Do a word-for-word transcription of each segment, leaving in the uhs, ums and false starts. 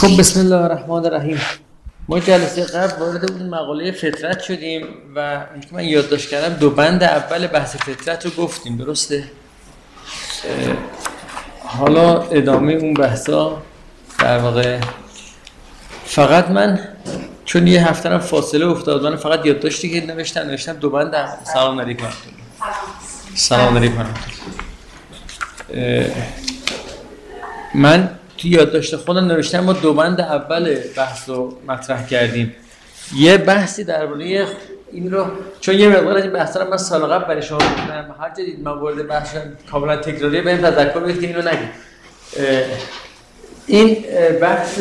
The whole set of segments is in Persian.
خب بسم الله الرحمن الرحیم. ما جلسه قبل وارد اون مقاله فطرت شدیم و اینکه من یادداشت کردم دو بند اول بحث فطرت رو گفتیم، درسته؟ حالا ادامه اون بحثا در واقع فقط من چون یه هفته هم فاصله افتاد، من فقط یادداشتی که نوشتم نوشتم دو بند اول. سلام علیکم. سلام علیکم. من توی یادداشت خودم نوشتم ما دو بند اول بحث رو مطرح کردیم. یه بحثی درباره این رو چون یه مقدار از این بحثا رو من سال قبل برای شما گفتم، هر جا دید من وارد بحث کاملا تکراریه بهم تذکر بدید که اینو نگید. این بحث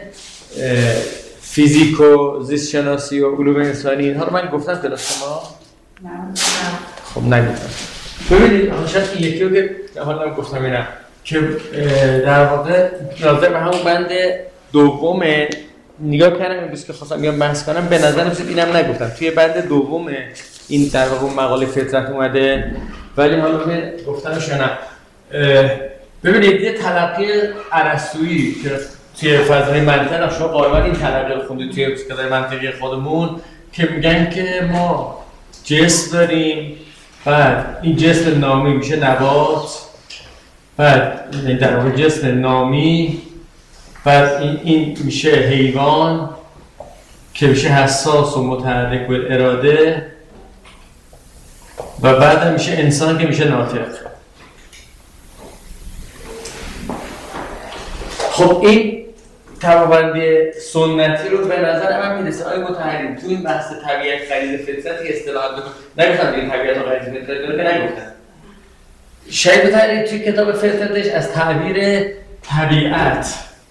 فیزیک و زیست شناسی و علوم انسانی اینها رو من گفتم کلاس شما؟ نه. خب نگفتم. ببینید شاید این یکی رو که حالا گفتم اینا که در واقع ناظر به همون بند دوم نگاه کردم امروز که خواستم بیام بحث کنم، به نظر میاد اینم نگفتم توی بند دوم این در واقع مقاله فطرت اومده، ولی حالا من گفتمش نه. ببینید یه تلقی ارسطویی که توی فضای منطق شما غالبا این تلقی رو خوندید توی فضای منطقی خودمون که میگن که ما جسم داریم، بعد این جسم نامی میشه نبات، بعد در واقع جسم نامی، بعد این, این میشه حیوان که میشه حساس و متحرک بالاراده، و بعد هم میشه انسان که میشه ناطق. خب این طبقه‌بندی سنتی رو به نظر من میرسه. آیا متحریم تو این بحث طبیعت غریزه فطرت که اصطلاحات بکنم نگفتم دیگه طبیعت و غریزه فطرت داره که نگفتم. شاید بتونید توی کتاب فطرتش از تعبیر طبیعت،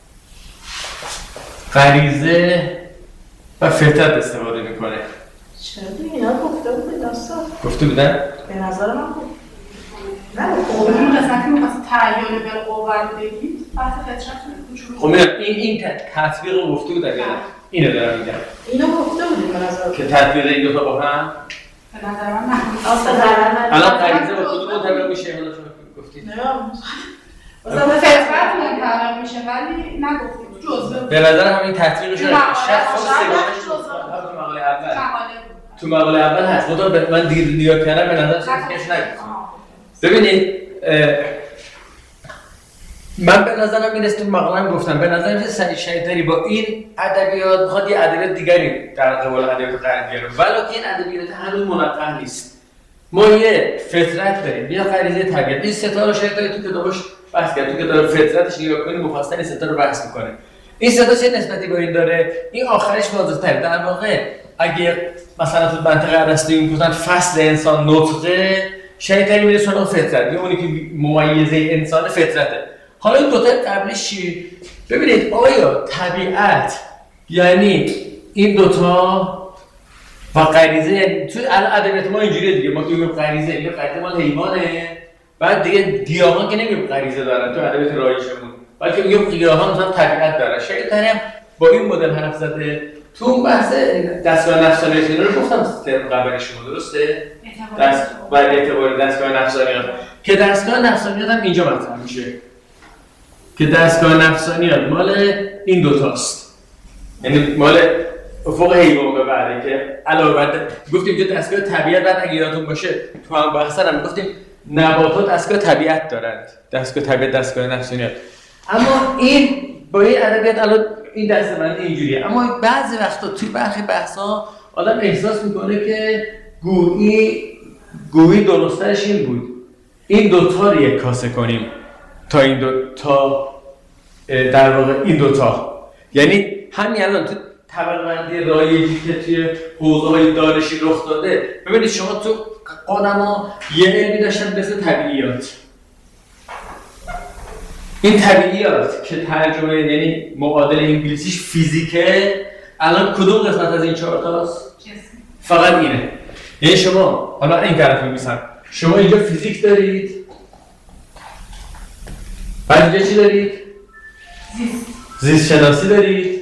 غریزه و فطرت استفاده میکنه. چرا اینا گفته بود داستان؟ گفته بودن؟ به نظر من بود. نه خب این قسمت که می‌خواست تعیین به قوت بگید بحث فطرت رو خب این این تطبیق رو گفته بود. اگر اینو دارم میگم اینو گفته بودیم به نظر که تطبیق این دو تا با هم به نظر من نه. اصلا الان غریزه با کدوم منطبق میشه؟ حالا شما گفتید نه مثلا فطرت منطبق میشه ولی نگفتید جزء. به نظر هم این تطبیقش رو شاید خود سگانش تو مقاله اول تو مقاله اول هست. خدا من دیر دیر کردم به نظر چیزش نگفتم. ببینید من به نظرم این است تو مقاله گفتم به نظرم که سعی شیطانی با این ادبیات میخواد یه ادبیات دیگری در قبال ادبیات غربی رو، ولی این ادبیات هنوز منقح نیست. ما یه فطرت داریم، یه غریزه طبیعت. این سه تا رو شیطانی تو کتابش بحث کرد. تو کتاب فطرتش نگاه کنید مفصل این سه تا رو بحث میکنه. این سه تا چه نسبتی با این داره؟ این آخرش واضح‌تره. در واقع اگه مثلا تو منطقه ارسطویی میگفتن فصل انسان نطقه، شیطانی میره سراغ فطرت، یا اونی که ممیزه انسان فطرته. حالا این دو تا قبلش چی؟ ببینید آیا طبیعت یعنی این دوتا و غریزه، یعنی تو ادبیات ما اینجوریه دیگه، ما که میگیم غریزه، یا غریزه مال حیوانه، بعد دیگه گیاهان که نمیگیم غریزه دارن تو ادبیات رایجمون، بلکه میگیم گیاهان مثلا طبیعت دارن. شیطانی هم با این مدل حرف زده. تو اون بحث دستگاه نفسانیات رو گفتم ترم قبل شما، درسته؟ دست و اعتبار دستگاه نفسانیات که دستگاه نفسانیات هم اینجا مطرح میشه که دستگاه نفسانیات مال این دوتاست، یعنی مال افق حیوان به بعده که علاوه بر گفتیم که دستگاه طبیعت بعد اگه یادتون باشه تو هم بحث هم گفتیم نباتات دستگاه طبیعت دارند، دستگاه طبیعت دستگاه نفسانیات. اما این با این ادبیات الان این دسته‌بندی اینجوریه، اما بعضی وقتا توی برخی بحث‌ها آدم احساس میکنه که گویی گویی درستش این بود این دوتا رو یک کاسه کنیم تا این دو تا در واقع این دوتا، یعنی همین الان تو طبقه‌بندی رایجی که توی حوزه‌های دانشی رخ داده. ببینید شما تو قانما یه علمی داشتن مثل طبیعیات. این طبیعیات که ترجمه یعنی معادل انگلیسیش فیزیکه، الان کدوم قسمت از این چهار تاست؟ فقط اینه. یعنی شما حالا این طرف می‌بینم شما اینجا فیزیک دارید، بعد اینجا چی دارید؟ زیست زیست شناسی دارید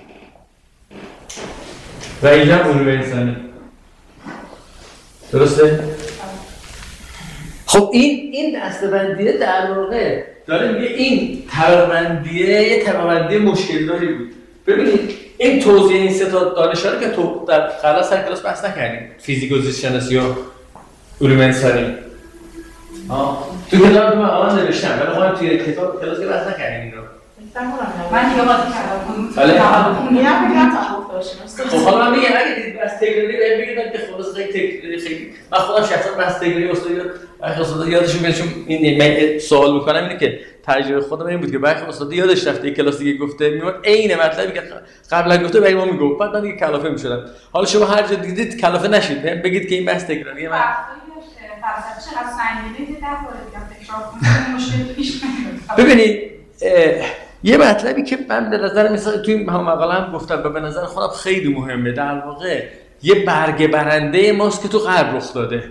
و اینجا علوم انسانی. درسته؟ خب این این دسته‌بندی در واقع داره میگه این طبقه‌بندیه یه طبقه‌بندی مشکل‌داری بود. ببینید این توضیح این سه تا دانش‌ها رو که تو در کلاس هر کلاس بحث نکردیم، فیزیک و زیست شناسی و علوم انسانی. آه تو کتاب ما الان نوشتم ولی خودم توی کتاب کلاس که بحث نکردیم این رو. من دیگه قاطی کردم. بله. میرم میگم تا گفتاشم. خب حالا من میگم اگه دید بس تکراری بهم بگید که خلاص خیلی تکراری خیلی من خودم شخصا بس تکراری استاد برخی استاد یادشون میاد چون این من سوال میکنم اینه که تجربه خودم این بود که برخی استاد یادش رفته یک کلاس دیگه گفته میاد عین مطلبی که قبلا گفته برای ما میگفت بعد من دیگه کلافه میشدم. حالا شما هر جا دیدید کلافه نشید بگید که این بس تکراریه. من فلسفه چقدر سنگینه که در مورد تکرار کنم مشکل پیش نمیاد. ببینید یه مطلبی که من به نظر مثلا توی این مقاله هم گفتم و به نظر خودم خیلی مهمه، در واقع یه برگه برنده ماست که تو غرب رخ داده.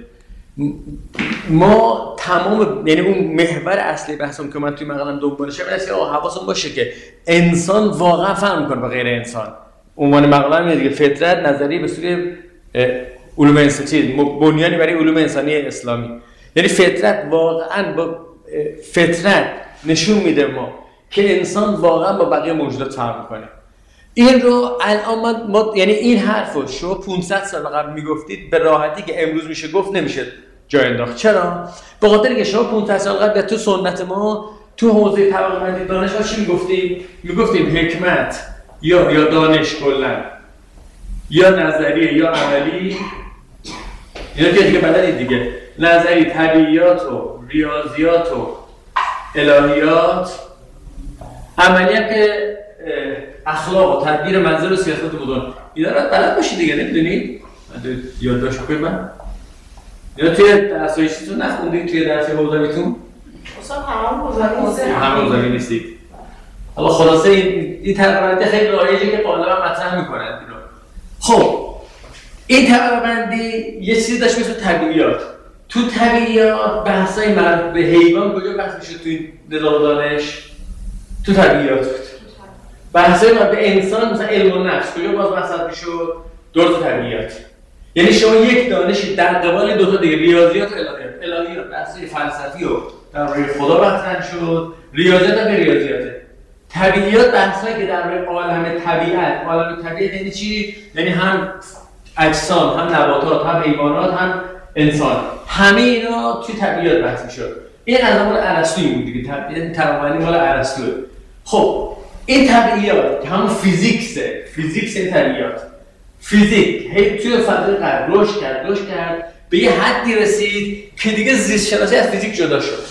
ما تمام یعنی اون محور اصلی بحثم که من توی مقاله‌ام دنبالشم اینه که حواسمون باشه که انسان واقعا فهم می‌کنه با غیر انسان. عنوان مقاله‌ام اینه دیگه، فطرت نظریه به صورت علوم انسانی، بنیانی برای علوم انسانی اسلامی. یعنی فطرت واقعا با فطرت نشون میده ما که انسان واقعا با بقیه موجودات فرق میکنه. این رو الان ما, ما یعنی این حرفو شما پانصد سال قبل میگفتید به راحتی که امروز میشه گفت نمیشه جا انداخت. چرا؟ به خاطر اینکه شما پانصد سال قبل تو سنت ما تو حوزه طبقه‌بندی دانش ها چی میگفتیم؟ میگفتیم حکمت یا یا دانش کلا یا نظریه یا عملی، اینا که دیگه بلدید دیگه، نظری، طبیعیات و ریاضیات و الهیات، عملی هم که اخلاق و تدبیر منزل و سیاست مدن. اینا رو بلد باشید دیگه، نمیدونید؟ یادداشت کنید من. اینا توی درسای چیتون نخوندید توی درس حوزویتون؟ اصلا همه حوزوی نیست. همه حوزوی نیستید. حالا خلاصه این این طبقه‌بندی خیلی رایجه که غالبا مطرح میکنند اینو. خب این طبقه‌بندی یه چیزی داشت مثل طبیعیات. تو طبیعیات بحثای مربوط به حیوان کجا بحث میشه توی نظام دانش؟ تو طبیعیات بود. بحثای مربوط به انسان مثلا علم النفس کجا باز بحث میشد؟ دور تو طبیعیات. یعنی شما یک دانشی در قبال دو تا دیگه، ریاضیات و الهیات. الهیات بحثای فلسفی و درباره خدا مطرح شد، ریاضیات هم ریاضیاته. طبیعیات بحثایی که درباره عالم طبیعت، عالم طبیعت یعنی چی؟ یعنی هم اجسام، هم نباتات، هم حیوانات، هم انسان. همه اینا توی طبیعیات بحث میشد. این از زمان ارسطویی بود دیگه، طبیعت طبقه‌بندی مال ارسطو. خب این طبیعیات که هم فیزیکسه، فیزیکس این طبیعیات. فیزیک هی توی فضای غرب رشد کرد، رشد کرد به یه حدی رسید که دیگه زیست شناسی از فیزیک جدا شد.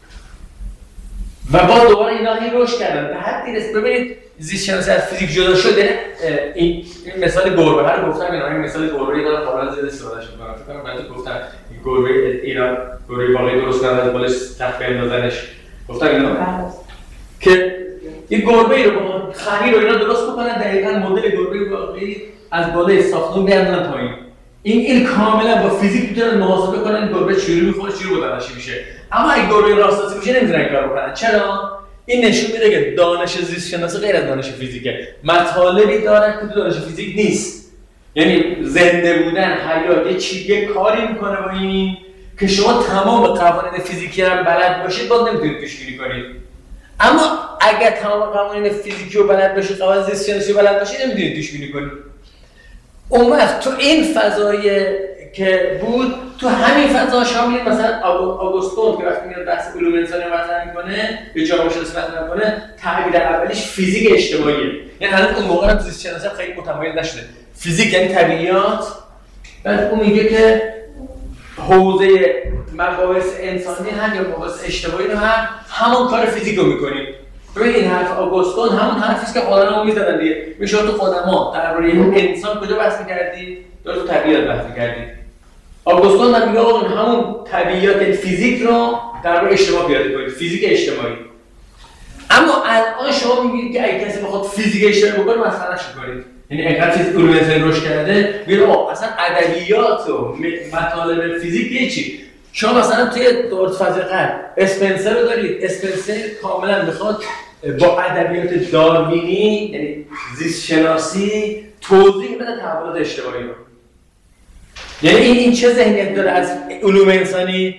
و با دوباره اینا هی رشد کردن به حدی رسید. ببینید زیست شناسی از فیزیک جدا شده. این مثال گربه رو گفتم، اینا این مثال گربه رو قبلا زیاد استفاده شد. فکر کنم بعد گفتم گربه ایران گربه واقعی درست کردن از بالش تخت بندازنش. گفتم اینا که این گربه رو با خمیر رو اینا درست بکنن، دقیقاً مدل گربه واقعی از بالای ساختمون بیارن پایین. این این کاملا با فیزیک میتونن محاسبه کنن گربه چجوری میخوره، چجوری بلندش میشه. اما اگه گربه راستاسی میشه نمیتونن کار بکنن. چرا؟ این نشون میده که دانش زیست شناسی غیر از دانش فیزیکه. مطالبی داره که دانش فیزیک نیست. یعنی زنده بودن، حیات، یه چیز یه کاری میکنه با این که شما تمام قوانین فیزیکی هم بلد باشید باز نمیتونید پیش گیری کنید. اما اگر تمام قوانین فیزیکی رو بلد باشید، قوانین زیست شناسی رو بلد باشید نمیتونید پیش گیری کنید. اون وقت تو این فضای که بود، تو همین فضا شامل مثلا آگوستون که وقتی میاد بحث علوم انسانی رو مطرح میکنه، به جامعه شناسی مطرح میکنه، تعبیر اولیش فیزیک اجتماعیه. یعنی هنوز اون موقع هم زیست شناسی خیلی متمایز نشده. فیزیک یعنی طبیعیات. بعد اون میگه که حوزه مباحث انسانی هم یا مباحث اجتماعی رو هم همون کار فیزیک رو میکنیم. ببین این حرف آگوستون همون حرفیه که قدما میزدن دیگه. میشه تو قدما درباره انسان کجا بحث می‌کردی؟ تو طبیعت بحث می‌کردی. آگوستون هم میگه آقا همون طبیعت فیزیک رو درباره اجتماع پیاده کنید، فیزیک اجتماعی. اما الان شما میگید که اگه کسی بخواد فیزیک اجتماعی بکنه مسخرهش می‌کنید. یعنی اینقدر چیز علوم انسانی رشد کرده، میگه آقا اصلا ادبیات و مطالب فیزیک یه چی؟ شما مثلا توی دورت فضای غرب اسپنسر رو دارید. اسپنسر کاملا میخواد با ادبیات داروینی یعنی زیست شناسی توضیح بده تحولات اجتماعی رو. یعنی این این چه ذهنیت داره از علوم انسانی؟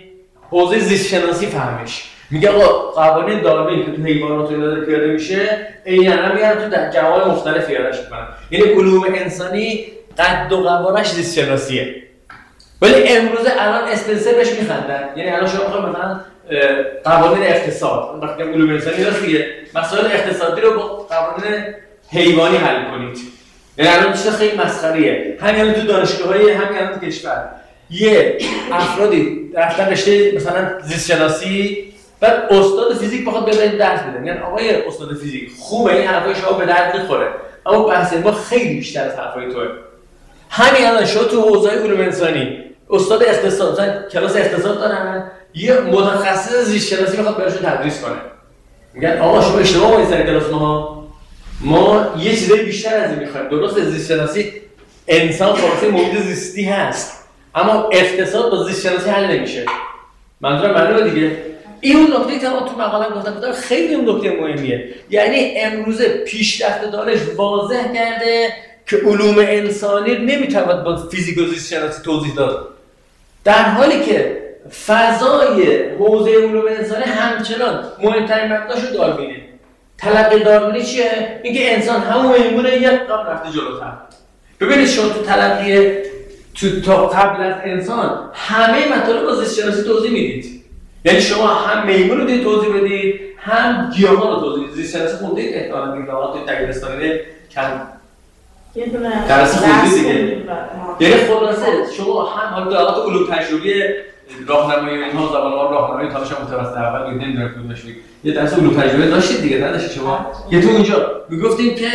حوزه زیست شناسی فهمش. میگه آقا قوانین داروین که تو حیوانات داره پیاده میشه عیناً میارن تو در جوامع مختلف پیادهش میکنن. یعنی علوم انسانی قد و قوارش زیست شناسیه. ولی امروز الان اسپنسر بهش میخندن. یعنی الان شما بخواید مثلا قوانین اقتصاد، وقتی علوم انسانی راست دیگه، مسائل اقتصادی رو با قوانین حیوانی حل کنید. یعنی الان چیز خیلی مسخریه. همین الان تو دانشگاه‌های همین الان تو کشور یه افرادی رفتن رشته مثلا زیست شناسی، بعد استاد فیزیک بخواد بذارید درس بده. میگن آقای استاد فیزیک خوبه این حرفای شما به درد میخوره، اما بحث ما خیلی بیشتر از حرفای توئه. همین الان شما تو حوزه علوم انسانی استاد اقتصاد مثلا کلاس اقتصاد دارن، یه متخصص زیست شناسی میخواد براشون تدریس کنه. میگن آقا شما اشتباه کنید سر کلاس ما، ما یه چیزای بیشتر از این میخوایم. درست زیست شناسی انسان خاصه محیط زیستی هست، اما اقتصاد با زیست شناسی حل نمیشه. منظورم معلومه دیگه. این اون نکته که ما تو مقاله گفتم بودم خیلی اون نکته مهمیه. یعنی امروزه پیشرفت دانش واضح کرده که علوم انسانی نمیتواند با فیزیک و زیست شناسی توضیح داد، در حالی که فضای حوزه علوم انسانی همچنان مهمترین مبناشو داروینه. تلقی داروینی چیه؟ اینکه انسان همون میمونه یک قدم رفته جلوتر. ببینید شما تو تلقی تو تا قبل از انسان همه مطالب با زیست شناسی توضیح میدید. یعنی شما هم میمون رو دیدید توضیح بدید، هم گیاهان رو توضیح بدید. زیست شناسی خوندید احتمالاً دیگه توی دبیرستانی کم یه دونه درس خوندید دیگه. یعنی خلاصه شما هم حالا دلالات علوم تجربی راهنمایی اینها زبان ما راهنمایی تاش متوسط اول بود نمیدونم کدومش بود. یه درس علوم تجربی داشتید دیگه نداشتید شما؟ یه تو اونجا میگفتیم که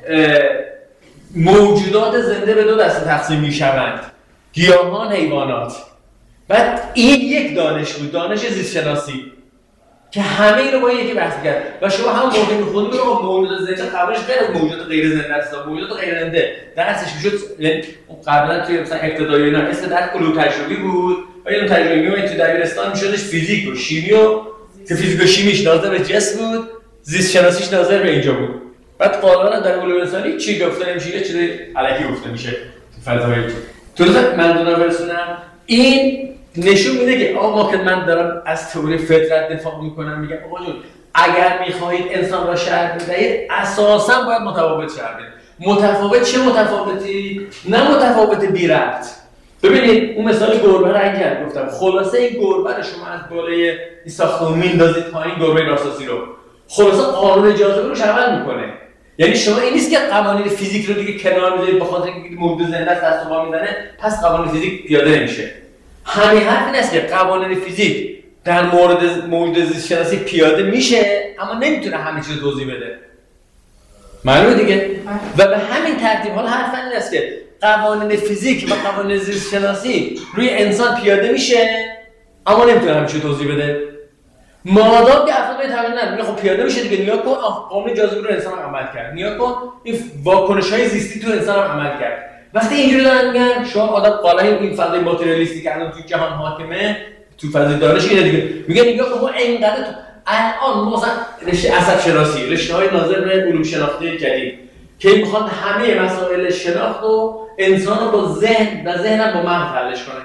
موجودات زنده به دو دسته تقسیم میشوند، گیاهان، حیوانات. بعد این یک دانش بود، دانش زیست شناسی که همه اینو با یکی بحث کرد. و شما هم موقع می‌خوندید رو موجودات زنده قبلش غیر از موجودات غیر زنده است، موجودات غیر زنده درسش میشد. قبلا توی مثلا ابتدایی اینا اسم درس علوم تجربی بود و علوم تجربی میومد تو دبیرستان میشدش فیزیک و شیمی و که فیزیک و شیمیش ناظر به جسم بود، زیست شناسیش ناظر به اینجا بود. بعد قانونا در علوم انسانی چی گفته نمیشه، یه چیزی الکی گفته میشه تو فضای تو. تو منظورم برسونم این نشون میده که آقا که من دارم از تئوری فطرت دفاع میکنم، میگم آقا جون اگر میخواهید انسان را شرح بدهید اساسا باید متفاوت شرح بدید. متفاوت چه متفاوتی؟ نه متفاوت بی ربط. ببینید اون مثال گربه رو اگر گفتم، خلاصه این گربه رو شما از بالای این ساختمون میندازید پایین، گربه راساسی رو، خلاصه قانون جاذبه رو عمل میکنه. یعنی شما این نیست که قوانین فیزیک رو دیگه کنار میذارید به خاطر اینکه موجود زنده است دست و پا میزنه پس قوانین فیزیک پیاده نمیشه. همین حرف این است که قوانین فیزیک در مورد موجود زیست شناسی پیاده میشه اما نمیتونه همه چیز توضیح بده. معلومه دیگه؟ و به همین ترتیب حال حرف این است که قوانین فیزیک و قوانین زیست شناسی روی انسان پیاده میشه اما نمیتونه همه چیز توضیح بده. مادام که افراد میتونن میگه خب پیاده میشه دیگه، نیا کن قانون جاذبه رو انسان هم عمل کرد، نیا کن این واکنش‌های زیستی تو انسان هم عمل کرد. وقتی اینجوری دارن میگن شما آدم قالای این فضای ماتریالیستی که الان تو جهان حاکمه تو فضای دانش اینه دیگه، میگه نگاه کن ما اینقدر تو الان مثلا رشته عصب شناسی، رشته‌های ناظر به علوم شناختی جدید که میخوان همه مسائل شناخت و انسان رو با ذهن و ذهن با مغز حلش کنه.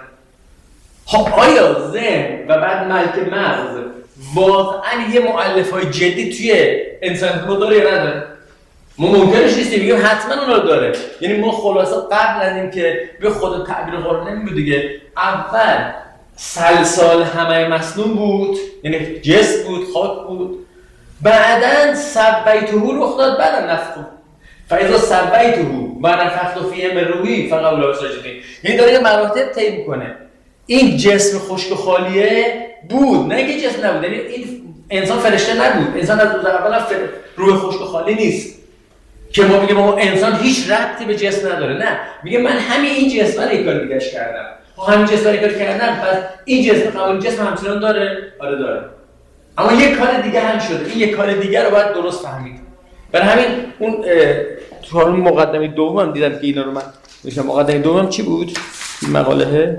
خب آیا ذهن و بعد ملک مغز واقعا یه مؤلفه‌های جدی توی انسان ما داره یا نداره؟ ما ممکنش نیستیم میگیم حتما اونا داره. یعنی ما خلاصه قبل از این که به خود تعبیر قرآن نمیگه دیگه، اول سلسال همه مسنون بود، یعنی جسم بود، خاک بود، بعدن سبیته رخ داد، بعدن نفخ فاذا سبیته و نفخت فیه من روحی فقبل ساجدین. یعنی داره یه مراتب طی میکنه. این جسم خشک و خالیه بود، نه اینکه جسم نبود. یعنی این انسان فرشته نبود، انسان از روز اول روح خشک و خالی نیست که ما بگیم ما انسان هیچ ربطی به جسم نداره. نه، میگه من همین این جسم رو یک کار دیگه‌اش کردم، همین جسم رو یک کار کردم، پس این جسم قوانین جسم همچنان داره. آره داره، اما یک کار دیگه هم شده. این یک کار دیگه رو باید درست فهمید. برای همین اون تو همون مقدمه دومم دیدم که اینا رو من میشم. مقدمه دومم چی بود این مقاله؟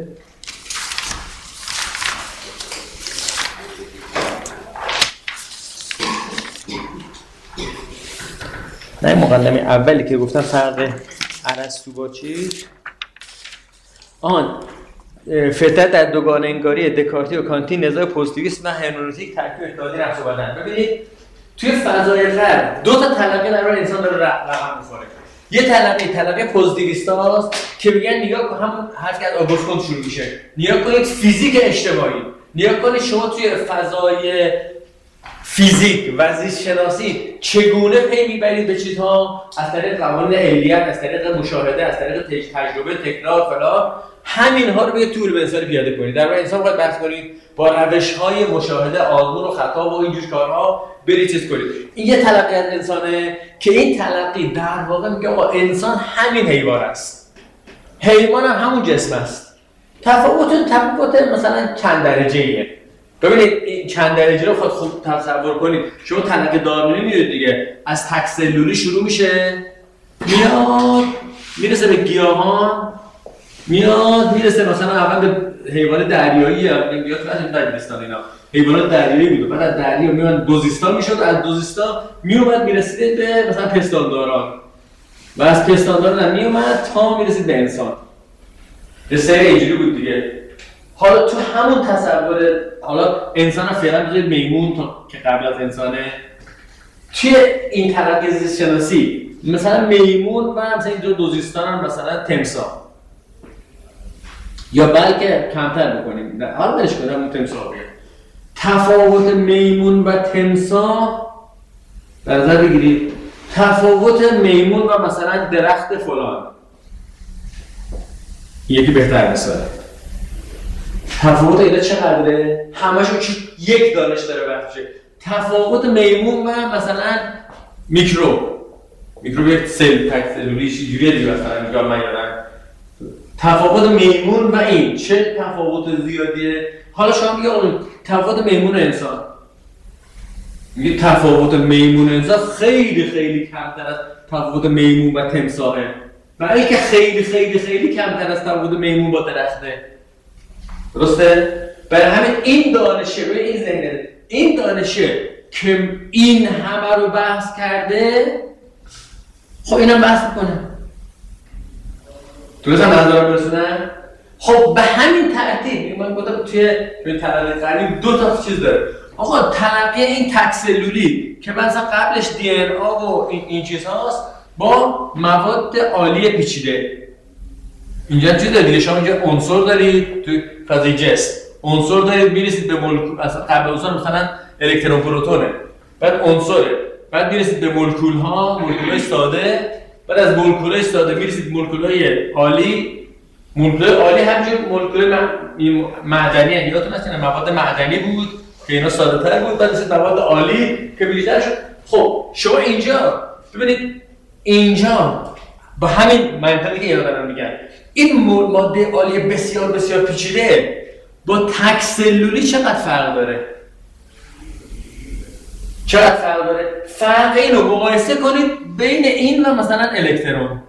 نه مقدمه اولی که گفتم فرق ارسطو با چی؟ آن فطرت در دوگانه انگاری دکارتی و کانتی، نزاع پوزیتیویسم و هرمنوتیک ترکیب اتحادی نفس و بدن. ببینید توی فضای غرب دو تا تلقی در انسان داره رقم می‌خوره. یه تلقی تلقی پوزیتیویستاست که میگن نگاه کن، هم حرف از آگوست کانت شروع میشه، نگاه کنید فیزیک اجتماعی، نگاه کنید شما توی فضای فیزیک و زیست شناسی چگونه پی میبرید به چیزها از طریق قوانین علیت، از طریق مشاهده، از طریق تجربه، تکرار فلان، همین ها رو به طول به انسان پیاده کنید. در واقع انسان باید بحث کنید با روش‌های مشاهده، آزمون و خطا و اینجور کارها برید چیز کنید. این یه تلقی از انسانه که این تلقی در واقع میگه آقا انسان همین حیوان است، حیوان هم همون جسم است. تفاوت تفاوت مثلا چند درجه‌ایه. ببینید این چند درجه رو خود خوب تصور کنید. شما تلقی داروینی میدید دیگه، از تک سلولی شروع میشه، میاد میرسه به گیاهان، میاد میرسه مثلا اول به حیوان دریایی، میاد تو از دبیرستان اینا حیوانات دریایی بود، بعد از دریا میاد دوزیستان میشد، از دوزیستان میومد میرسید به مثلا پستانداران و از پستانداران میومد تا میرسید به انسان. یه سری اینجوری بود دیگه. حالا تو همون تصور، حالا انسان هم فعلا بذارید میمون تا که قبل از انسانه، توی این تلقی زیست شناسی مثلا میمون و مثلا اینجا دوزیستان هم مثلا تمساح، یا بلکه کمتر بکنیم، حالا بلش کنیم اون تمساح بگیم. تفاوت میمون و تمساح در نظر بگیرید، تفاوت میمون و مثلا درخت فلان، یکی بهتر مثاله، تفاوت اینا چقدره؟ همشون یک دانش داره بحثشه. تفاوت میمون و مثلا میکروب، میکروب یک سل تک سلولیش اینجوریه دیگه، مثلا میگم من یادم تفاوت میمون و این چه تفاوت زیادیه. حالا شما میگه اون تفاوت میمون و انسان، میگه تفاوت میمون و انسان خیلی خیلی کمتر از تفاوت میمون و تمساحه، برای اینکه خیلی خیلی خیلی کمتر از تفاوت میمون با درخته. درسته؟ برای همین این دانشه، روی این ذهنه، این دانشه که این همه رو بحث کرده، خب اینم بحث میکنه. درسته منظورم برسونم؟ خب به همین ترتیب من گفتم توی توی تلقی قرنی دو تا چیز داره. آقا تلقی این تک سلولی که مثلا قبلش دی ان ای و این این چیزهاست با مواد عالی پیچیده. اینجا چی دارید دیگه؟ شما اینجا عنصر دارید توی فضای جسم، عنصر دارید میرسید به مولکول، اصلا قبل عنصر مثلا الکترون پروتونه، بعد عنصره، بعد میرسید به مولکول ها، مولکول های ساده، بعد از مولکول های ساده میرسید مولکول های عالی. مولکول های عالی همینجور مولکول معدنی هست، یادتون هست مواد معدنی بود که اینا ساده تر بود، بعد رسید مواد عالی که بیشتر شد. خب شما اینجا ببینید، اینجا با همین منطقی که یادم میگن این ماده عالی بسیار بسیار پیچیده با تک سلولی چقدر فرق داره؟ چقدر فرق داره؟ فرق اینو مقایسه کنید بین این و مثلا الکترون،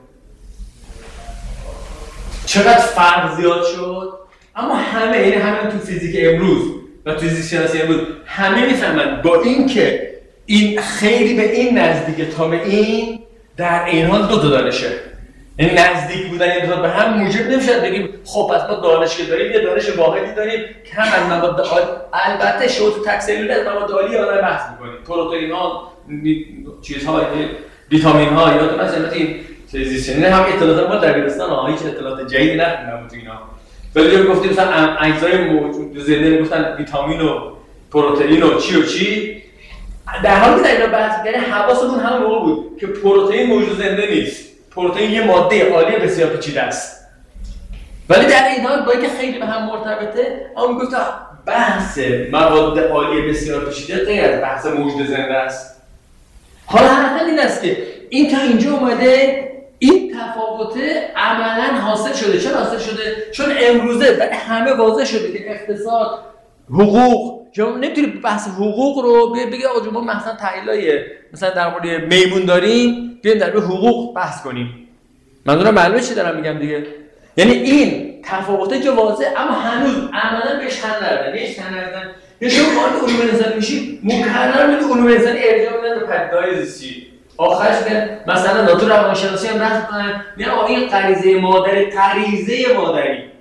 چقدر فرق زیاد شد. اما همه این همه تو فیزیک امروز و تو فیزیک شناسی امروز همه میفهمن با این که این خیلی به این نزدیکه تا به این، در این حال دو تا دانشه. این نزدیک بودن این دو تا به هم موجب نمیشه بگیم خب پس ما دانش که داریم یه دانش واحدی داریم که هم از مواد عالی، البته شما تو تک سلول از مواد عالی آدم بحث می‌کنید، پروتئین ها، چیزها، ویتامین ها، یادتون هست البته این چیزی نه هم اطلاعات ما در دبیرستان ها هیچ اطلاعات جدیدی نخوندم تو اینا. ولی گفتیم مثلا اجزای موجود زنده گفتن ویتامین و پروتئین و چی و چی، در حالی که در اینا بحث کردن حواسمون همون موقع بود که پروتئین موجود زنده نیست، پروتئین یه ماده عالی بسیار پیچیده است. ولی در این حال با اینکه خیلی به هم مرتبطه، اما میگفت بحث مواد عالی بسیار پیچیده غیر از بحث موجود زنده است. حالا حرف این است که این تا اینجا اومده این تفاوت عملاً حاصل شده. چرا حاصل شده؟ چون امروزه برای همه واضح شده که اقتصاد، حقوق، شما نمیتونید بحث حقوق رو بگید آقا ما مثلا تحلیلای مثلا در مورد میمون داریم بیایم در مورد حقوق بحث کنیم. منظورم معلومه چی دارم میگم دیگه. یعنی این تفاوت جو واضحه اما هنوز عملاً بهش تن ندادن. یه تن ندادن. یا شما وارد علوم انسانی میشید مکرر میگید علوم انسانی ارجاع میدن به پدیده‌های زیستی. آخرش میگن مثلا ناتور روانشناسی هم بحث کنن نه این غریزه مادری، غریزه مادری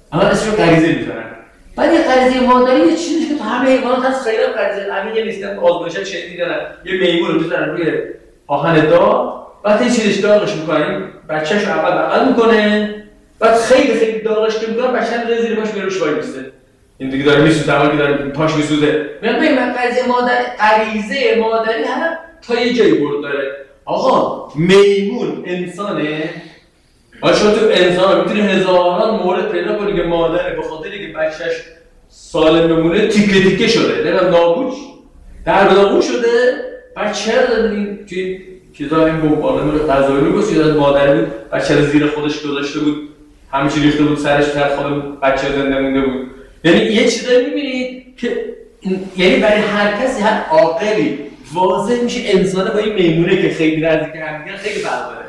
اما اسمش غریزه میذارن. بعد یه غریزه مادری یه چیزی که تو همه حیوانات هست، خیلی هم غریزه عمیقی نیست. آزمایشات شدید دارن یه میمون رو میذارن روی آهن داغ، بعد این چیزش داغش میکنن، بچه‌ش رو اول بغل میکنه، بعد خیلی خیلی داغش که میکنه بچه‌ش رو زیر پاش میره روش وای میسته. این دیگه داره میسوزه، اول که داره پاش میسوزه. میگم ببین من غریزه مادری غریزه مادری هم تا یه جایی برد داره. آقا میمون انسانه؟ آیا شما تو انسان میتونی هزاران مورد پیدا کنی که مادر به خاطر اینکه بچه‌ش سالم بمونه تیکه تیکه شده، نمیدونم نابود در به نابود شده، بعد چرا دادین توی چیزا این بمباران رو غذایی رو گذاشت، یاد مادر بود بچه رو زیر خودش گذاشته بود، همه چی ریخته بود سرش، سر خود بچه زنده مونده بود. یعنی یه چیزایی می‌بینید که یعنی برای هر کسی هر عاقلی واضح میشه انسانه با این میمونه که خیلی نزدیک هم میگن خیلی فرق داره.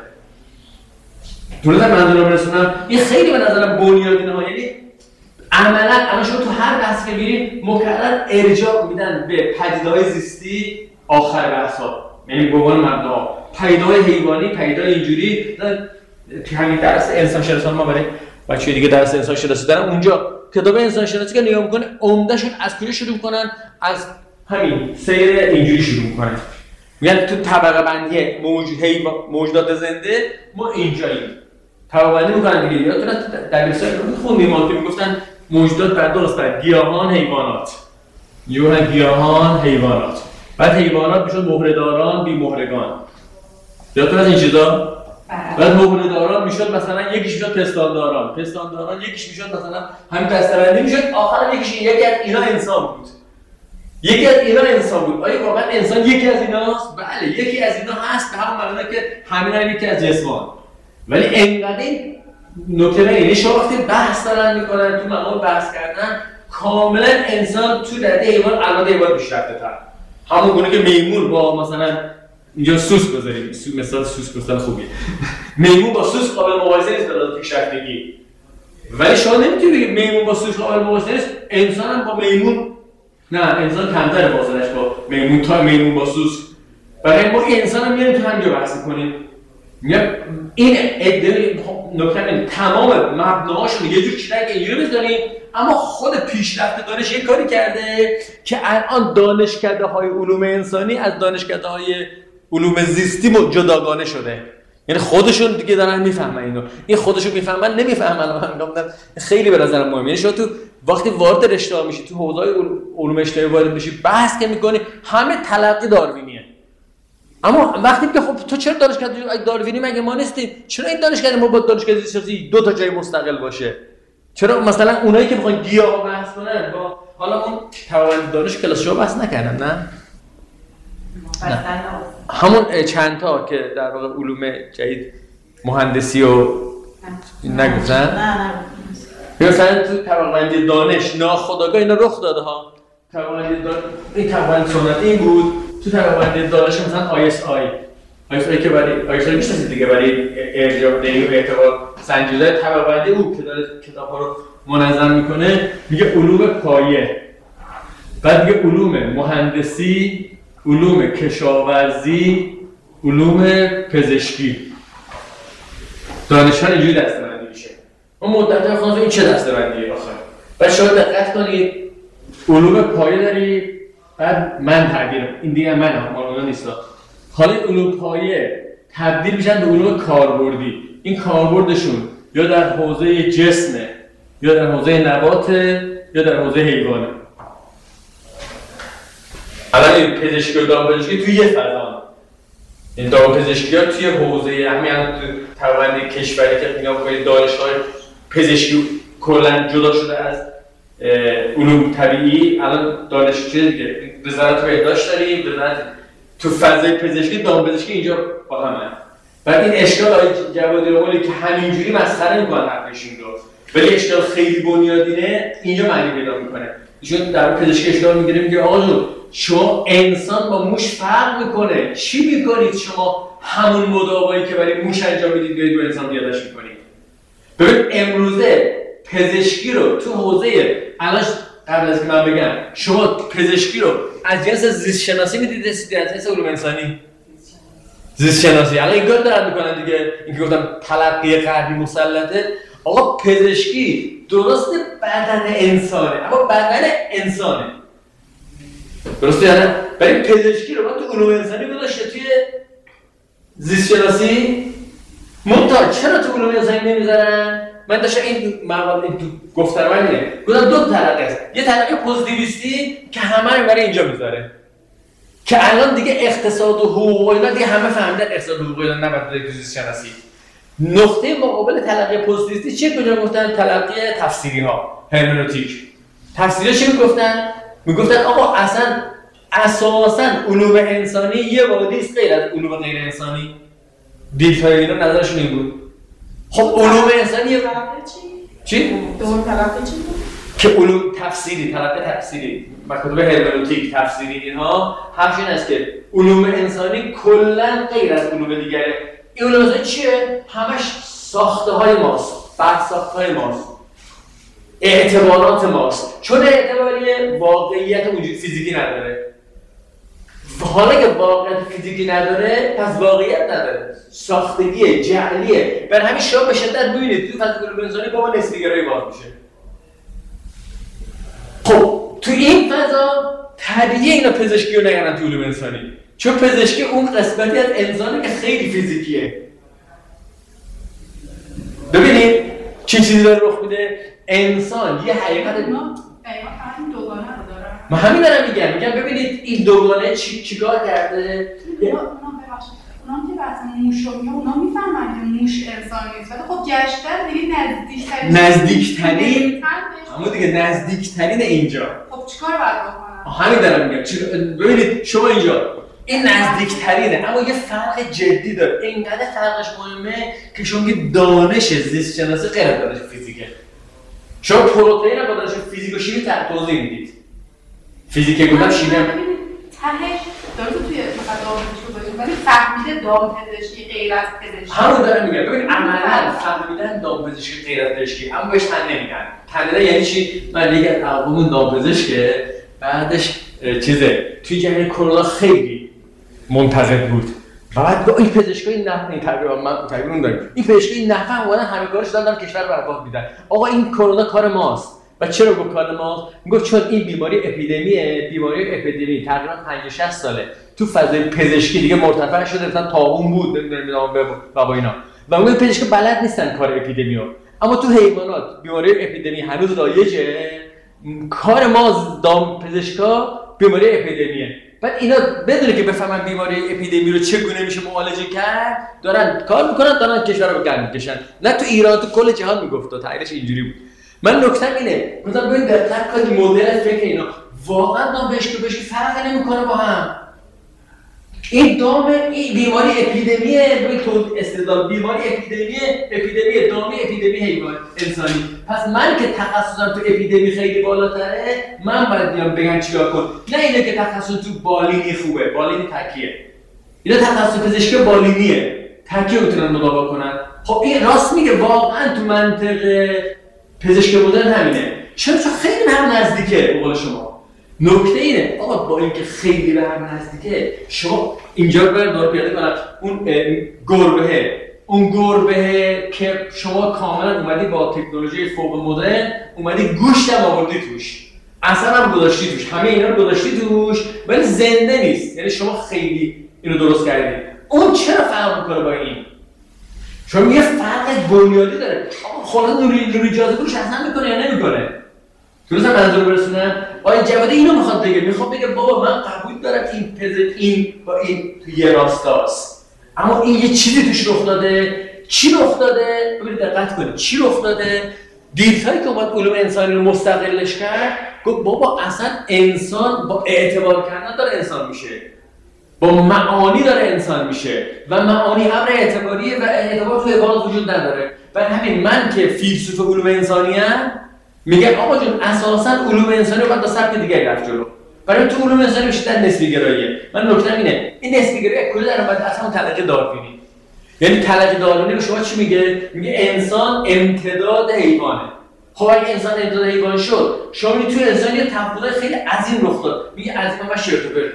درسته منظورم برسونم این خیلی به نظرم بنیادینه ها. یعنی عملا اما شما تو هر بحثی که میرید مکرر ارجاع میدن به پدیده‌های زیستی آخر بحثا، یعنی به عنوان مبنا پدیده‌های حیوانی، پدیده‌های اینجوری. تو همین درس انسان شناسی ما برای بچه‌ها دیگه درس انسان شناسی دارن، اونجا کتاب انسان شناسی که نگاه میکنه عمده‌شون از کجا شروع میکنن؟ از همین سیر اینجوری شروع میکنن. میگن تو طبقه بندی موجود موجودات زنده ما اینجاییم. طبقه بندی میکنن دیگه. یادتونه در درسای رو خوندیم ما که میگفتن موجودات بر درست بر گیاهان، حیوانات. یوهن گیاهان، حیوانات. بعد حیوانات میشد مهره‌داران، بی مهرگان. یادتونه از این چیزا؟ بعد مهره‌داران میشد مثلا یکیش میشد پستانداران، پستانداران یکیش میشد مثلا همین دسته‌بندی میشد، آخرش یکیش یکی از اینا انسان بود. یکی از اینا انسان بود. آیا واقعا انسان یکی از ایناست؟ بله یکی از اینا هست، به همون معنی که همین هم یکی از جسمان. ولی انقدر این نکته نه، یعنی شما وقتی بحث دارن میکنن تو مقام بحث کردن کاملا انسان تو رده حیوان الان حیوان پیشرفته تر. همون گونه که میمون با مثلا اینجا سوسک بذاریم، مثال سوسک مثال خوبیه. میمون با سوسک قابل مقایسه نیست در پیشرفتگی. ولی شما نمیتونید بگید میمون با سوسک قابل مقایسه نیست، انسان هم با میمون نه، انسان کمتر فاصله‌اش با میمون تا میمون با سوسک. برای ما انسان هم میاریم تو همینجا بحث کنیم. میگم این ادعای نکته تمام مبناهاشون یه جور چیزایی که اینجوری بذاریم، اما خود پیشرفت دانش یک کاری کرده که الان دانشکده‌های علوم انسانی از دانشکده‌های علوم زیستی جداگانه شده. یعنی خودشون دیگه دارن میفهمن اینو. این خودشون میفهمن نمیفهمن. من میگم خیلی به نظر مهمه. یعنی شما تو وقتی وارد رشته میشی، تو حوزه‌های علوم اجتماعی وارد بشی، بحث که می‌کنی همه تلقی داروینیه. اما وقتی که خب تو چرا دانشکده داروینی مگه ما نیستیم؟ چرا این دانشکده ما با دانشکده زیستی دو تا جای مستقل باشه؟ چرا مثلا اونایی که میخوان گیاه بحث کنن با حالا اون توانمندی دانش کلاس شو بحث نکردن نه؟ نه. همون چند تا که در واقع علوم جدید مهندسی و نگفتن؟ نه نه. مثلا تو توانمندی دانش ناخودآگاه اینا رخ داده ها. توانمندی دانش این توانمندی سنتی این بود. تو توانمندی دانش مثلا آی اس آی آی اس آی که برای آی اس آی میشناسید دیگه، برای ارجاع دهی و اعتبار سنجیده توانمندی او که داره کتاب‌ها رو منظم میکنه، میگه علوم پایه، بعد میگه علوم مهندسی، علوم کشاورزی، علوم پزشکی. دانشمند اینجوری دسته‌بندی میشه. اون مدت‌ها خواستم این چه دسته‌بندیه آخر؟ بعد شما دقت کنید علوم پایه داری، بعد من تعبیر این دیگه منم مالانا نیستا. حالا علوم پایه تبدیل میشن به علوم کاربردی. این کاربردشون یا در حوزه جسمه، یا در حوزه نباته، یا در حوزه حیوانه. الان پزشکی و دامپزشکی توی یه فضا. این دامپزشکی‌ها توی حوزه همین توانمندی کشوری که اینا با دانشگاه پزشکی کلا جدا شده از علوم طبیعی، الان دانشجو دیگه وزارت بهداشت داریم، وزارت تو فضای پزشکی دامپزشکی اینجا با همه. بعد این اشکال های جوادی رو که همینجوری مسخره میکنن حرفشون رو، ولی اشکال خیلی بنیادینه اینجا معنی پیدا میکنه. ایشون در پزشکی اشکال میگیره، میگه آقا جون شما انسان با موش فرق میکنه، چی میکنید شما همون مداوایی که برای موش انجام میدید بیاید با انسان پیاده‌اش میکنید؟ ببین امروزه پزشکی رو تو حوزه الان قبل از که من بگم شما پزشکی رو از جنس زیست شناسی میدید رسیدی از جنس علوم انسانی؟ زیست شناسی الان این کار دارن میکنن دیگه. این که گفتم تلقی غربی مسلطه، آقا پزشکی درسته بدن انسانه اما بدن انسانه، درسته یا نه؟ برای پزشکی رو باید تو علوم انسانی گذاشته توی زیست شناسی؟ منتها چرا تو علوم انسانی نمیذارن؟ من داشتم این مقاله این گفتم من اینه گفتم دو طلقه است، یه طلقه پوزیتیویستی که همه رو برای اینجا میذاره که الان دیگه اقتصاد و حقوق و اینا دیگه همه فهمیدن اقتصاد و حقوق اینا نباید تو زیست شناسی. نقطه مقابل تلقی پوزیتیویستی چیه کجا گفتن؟ تلقی تفسیری ها، هرمنوتیک. تفسیری چی میگفتن؟ میگفتن آقا اصلا اساسا علوم انسانی یه وادی است غیر از علوم غیر انسانی. دیلتای اینا نظرشون این بود. خب علوم انسانی چی؟ چی؟ دور تلقی چی بود؟ که علوم تفسیری، تلقی تفسیری، مکتوب هرمنوتیک تفسیری اینها همچین است که علوم انسانی کلا غیر از علوم دیگره. این علوم انسانی چیه؟ همش ساخته های ماست، بعد ساخته های ماست، اعتبارات ماست. چون اعتباریه واقعیت اونجوری فیزیکی نداره. حالا که واقعیت فیزیکی نداره پس واقعیت نداره، ساختگیه، جعلیه. برای همین شما به شدت ببینید تو فضای علوم انسانی با ما نسبی گرایی باز میشه. خب تو این فضا طبیعیه اینا پزشکی رو نگرن تو علوم انسانی، چون پزشکی اون قسمتی از انسانی که خیلی فیزیکیه. ببینید چه چیزی داره رخ میده؟ انسان یه حقیقت اونا این دوگانه رو دارن. ما همین دارم میگم میگم ببینید این دوگانه چی چیکار کرده؟ اونا ببخشید اونا که بحث موش رو میگه اونا میفهمن که موش انسان نیست، ولی خب گشتن دیگه نزدیکترین نزدیکترین اما دیگه نزدیکترین اینجا. خب چیکار باید بکنن؟ همین دارم میگم. ببینید شما اینجا این نزدیکترینه اما یه فرق جدی داره. اینقدر فرقش مهمه که شما میگید دانش زیست شناسی غیر از دانش فیزیکه. شما پروتئین رو با دانش فیزیک و شیمی توضیح میدید. فیزیک گفتم شیمی هم تهش داره تو توی فقط دام پزشکی باشه ولی فهمیده دام پزشکی غیر از پزشکی. همون دارم میگم. ببین عملاً فهمیدن دام پزشکی غیر از پزشکی اما بهش تن نمیدن. تن یعنی چی؟ من دیگه عقبمون دام پزشکه بعدش چیزه توی جنگ کرونا خیلی منتقد بود. بعد با این پزشکای این نحوه این تقریبا من تقریبا داریم. این پزشکای این نحوه اومدن همه کارش دادن کشور برباد میدن. آقا این کرونا کار ماست. و چرا گفت کار ماست؟ میگفت چون این بیماری اپیدمیه، بیماری اپیدمی تقریبا پنجاه شصت ساله تو فضای پزشکی دیگه مرتفع شده، مثلا طاعون بود نمیدونم و با اینا. و اون پزشکا بلد نیستن کار اپیدمی رو. اما تو حیوانات بیماری اپیدمی هنوز رایجه. کار ما دام پزشکا بیماری اپیدمیه. بعد اینا بدونه که بفهمن بیماری اپیدمی رو چگونه میشه معالجه کرد دارن کار میکنن، دارن کشور رو گند میکشن. نه تو ایران، تو کل جهان میگفت و تعریفش اینجوری بود. من نکتم اینه مثلا ببین دقت کنید مدل فکر اینا واقعا دام بهش که بهش فرق نمیکنه با هم. این دام این بیماری اپیدمیه، ببین تو استدلال بیماری اپیدمیه، اپیدمی دامی، اپیدمی حیوان انسانی. پس من که تخصصم تو اپیدمی خیلی بالاتره من باید بیام بگم چیکار کن. نه اینه که تخصص تو بالینی خوبه، بالینی تکیه. اینا تخصص پزشکی بالینیه، تکیه میتونن مداوا کنن. خب این راست میگه واقعا تو منطق پزشکی بودن همینه. چرا؟ چون خیلی به هم نزدیکه. به قول شما نکته اینه آقا با اینکه خیلی به هم نزدیکه شما اینجا برای دار پیاده کنم اون گربه اون گربه که شما کاملا اومدی با تکنولوژی فوق مدرن اومدی گوشت هم آوردی توش، اصلا هم گذاشتی توش، همه اینا رو گذاشتی توش ولی زنده نیست. یعنی شما خیلی اینو درست کردید. اون چرا فرق میکنه با این؟ چون یه فرق بنیادی داره. آقا خلاص نوری نوری جاذبه روش اصلا میکنه یا نمیکنه؟ درست هم منظور برسونم؟ آقای جوادی اینو میخواد بگه، میخواد بگه بابا من قبول دارم این پزشک این با این تو یه راستاست اما این یه چیزی توش رخ داده. چی رخ داده؟ ببینید دقت کنید چی رخ داده؟ دیلتایی که اومد علوم انسانی رو مستقلش کرد گفت بابا اصلا انسان با اعتبار کردن داره انسان میشه، با معانی داره انسان میشه و معانی امر اعتباریه و اعتبار تو حیوانات وجود نداره. برای همین من که فیلسوف علوم انسانی ام میگم آقا جون اساسا علوم انسانی رو باید با سبک دیگری رفت جلو. برای تو علوم انسانی بیشتر نسبی گراییه. من نکته‌ام اینه این نسبی گرایی کلا در اومد اصلا تلقی داروینی. یعنی تلقی داروینی به شما چی میگه؟ میگه انسان امتداد حیوانه. خب اگه انسان امتداد حیوان شد شما میگی تو انسان یه تفاوت خیلی عظیم رخ داد. میگه از ما شرط و پرت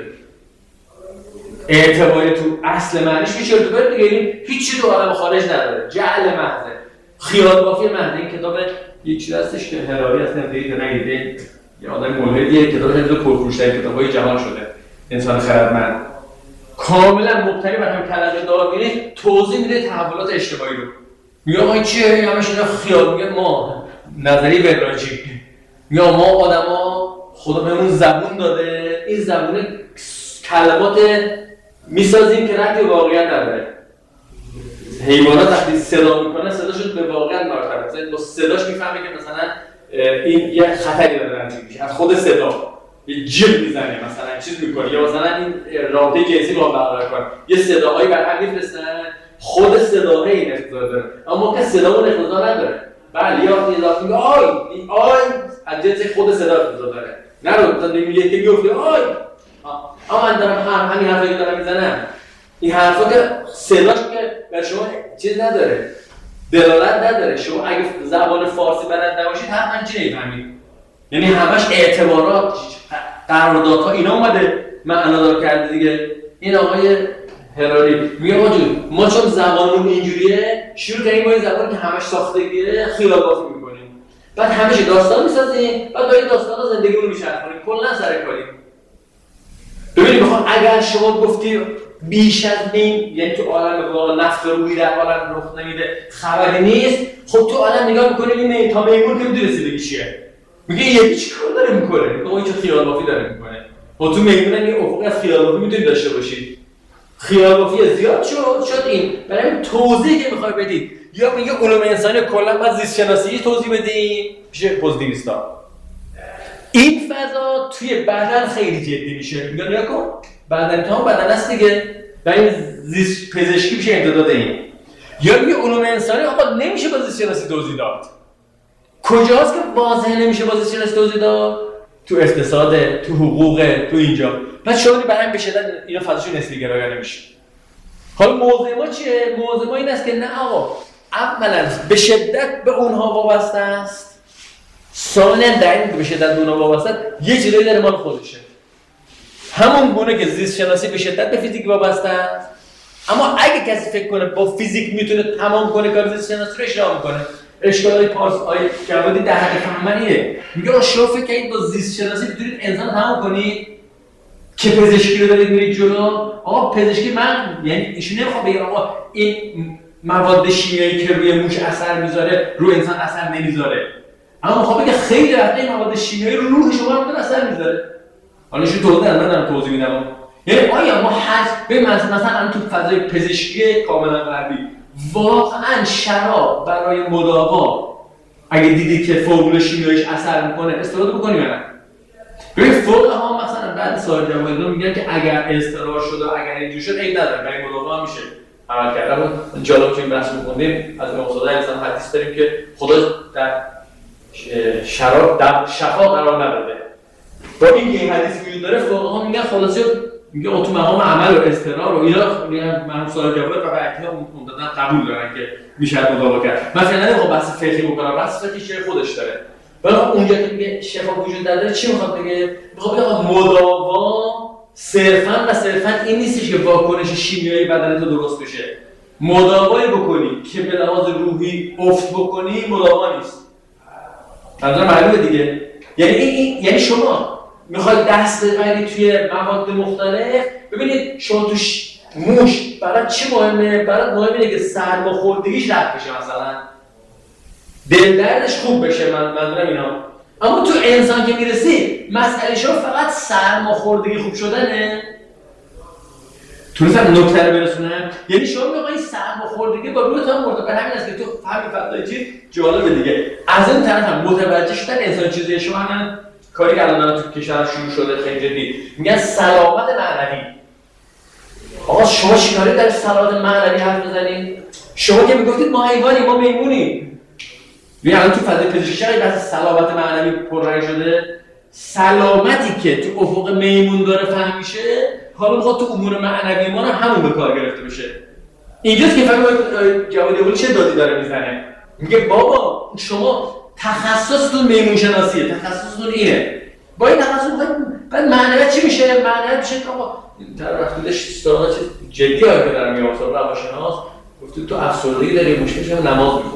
اعتباری تو اصل معنیش که شرط و پرت دیگه هیچ چیزی تو عالم خارج نداره، جعل محض. خیال بافی مهدی این کتاب یک چیز هستش که هراری هست نمیدید نگیده یه آدم ملحدیه کتاب هزار پرفروش‌ترین کتاب‌های جهان شده انسان خردمند کاملا مبتنی بر همین طلقه داروینی توضیح میده تحولات اجتماعی رو میگه آقا چیه همش اینا خیال میگه ما نظری وراجی یا ما آدما خدا بهمون زبون داده این زبون کلمات میسازیم که ربطی به واقعیت نداره حیوانات وقتی صدا میکنه صداشون به واقعیت مرتبط مثلا با صداش میفهمه که مثلا این یه خطری داره رنج میشه از خود صدا یه جیغ میزنه مثلا چیز میکنه یا مثلا این رابطه جنسی با هم برقرار کنه یه صداهایی بر هم میفرستن خود صداه این اقتضا داره اما که صدا اون اقتضا نداره بله یا اضافه میگه آی این آی از جنس خود صدا اقتضا داره نه رو مثلا میگه که میگه آی اما من دارم هم همین حرفایی که دارم میزنم این حرفا که صداش که بر شما چیز نداره دلالت نداره شما اگه زبان فارسی بلد نباشید حتما چی نمی‌فهمید یعنی همش اعتبارات قراردادها اینا اومده معنادار کرده دیگه این آقای هراری میگه آقا جون ما چون زبانمون اینجوریه شروع کردیم با این زبانی که همش ساختگیه خیال بافی میکنیم بعد همیشه داستان میسازیم بعد با این داستانا زندگیمون رو میچرخونیم کلا سر کاریم ببینید بخوام اگر شما گفتی بیش از این یعنی تو عالم واقعا نفت روی در عالم رخ نمیده خبری نیست خب تو عالم نگاه میکنی این تا میمون که میدونستی بگی چیه میگه یکی چی کار داره میکنه میگه این چه خیال بافی داره میکنه خب تو میمون یه افق از خیال بافی میتونید داشته باشید خیال بافی زیاد شد شد این برای این توضیحی که میخوای بدید یا میگه علوم انسانی کلا ما زیست شناسی توضیح بدیم پیش پوزیتیویستا این فضا توی بدن خیلی جدی میشه میگن نگاه کن بدن تو هم بدن است دیگه و این زیست پزشکی میشه امتداد این یا میگه علوم انسانی آقا نمیشه با زیست شناسی توضیح داد کجاست که واضح نمیشه با زیست شناسی توضیح داد تو اقتصاد تو حقوق تو اینجا پس شما به هم بشه اینا فضاشون نسبی گرایانه میشه حالا موضوع ما چیه موضوع ما این است که نه آقا اولا به شدت به اونها وابسته است ثانیاً در این به شدت به اونها وابسته است یه چیزایی داره مال خودشه همون گونه که زیست شناسی به شدت به فیزیک وابسته است اما اگه کسی فکر کنه با فیزیک میتونه تمام کنه کار زیست شناسی رو اشتباه میکنه اشکالای پارس آی جوادی در حد فهمانیه میگه شما فکر کنید با زیست شناسی میتونید انسان تمام کنید که پزشکی رو دارید میرید جلو آقا پزشکی من یعنی ایشون نمیخواد بگه آقا این مواد شیمیایی که روی موش اثر میذاره رو انسان اثر نمیذاره اما میخواد بگه خیلی وقتا این مواد شیمیایی رو روح شما رو اثر میذاره حالا ایشون توضیح نمیدم من توضیح میدم یعنی آیا ما حد ببین مثلا تو فضای پزشکی کاملا غربی واقعا شراب برای مداوا اگه دیدی که فرمول شیمیاییش اثر میکنه استفاده بکنی یا نه ببین فقها مثلا بعد سایر جوایدون میگن که اگر اضطرار شد و اگر اینجوری شد عیب نداره برای مداوا هم میشه عمل کرد اما جالب که این بحث می‌کنیم از مقصدای انسان حدیث داریم که خدا در شراب در شفا قرار نداده با این که این حدیث وجود داره فقها میگن خلاصه میگه تو مقام عمل و اضطرار و اینا میگن من سوال جواب و احتیاط عمدتاً قبول دارن که میشه مداوا کرد مثلا نمیخوام بحث فقهی بکنم بحث فقهی چیه خودش داره ولی اونجا که میگه شفا وجود داره چی میخواد بگه میخواد بگه مداوا صرفاً و صرفاً این نیستش که واکنش شیمیایی بدن تو درست بشه مداوایی بکنی که به لحاظ روحی افت بکنی مداوا نیست مثلا معلومه دیگه یعنی این یعنی شما میخواید دست ببرید توی مواد مختلف ببینید شما توش موش برای چی مهمه؟ برای مهمه که سرماخوردگیش رفت بشه مثلا دل دردش خوب بشه من منظورم اینا اما تو انسان که میرسی مسئله شما فقط سرماخوردگی خوب شدنه تونستم نکته رو برسونم یعنی شما میخواید سرماخوردگی با روح تا مرتبط همین است که تو همین فضای چی جالبه دیگه از این طرف هم متوجه شدن انسان چیزی شما هم کاری که الان تو کشور شروع شده خیلی جدی میگن سلامت معنوی آقا شما چیکاره در سلامت معنوی حرف بزنید شما که میگفتید ما حیوانی ما میمونیم ببین الان تو فضای پزشکی شاید بحث سلامت معنوی پررنگ شده سلامتی که تو افق میمون داره فهم میشه حالا میخواد تو امور معنوی ما هم همون به کار گرفته بشه اینجاست که فهم جواد اولی چه دادی داره میزنه میگه بابا شما تخصصتون میمون شناسیه تخصصتون اینه با این تخصص بعد معنویت چی میشه معنویت میشه که آقا در وقتش استراحت جدی هایی که دارم میام سراغ روانشناس گفت تو افسردگی داری مشکلش هم نماز میخونی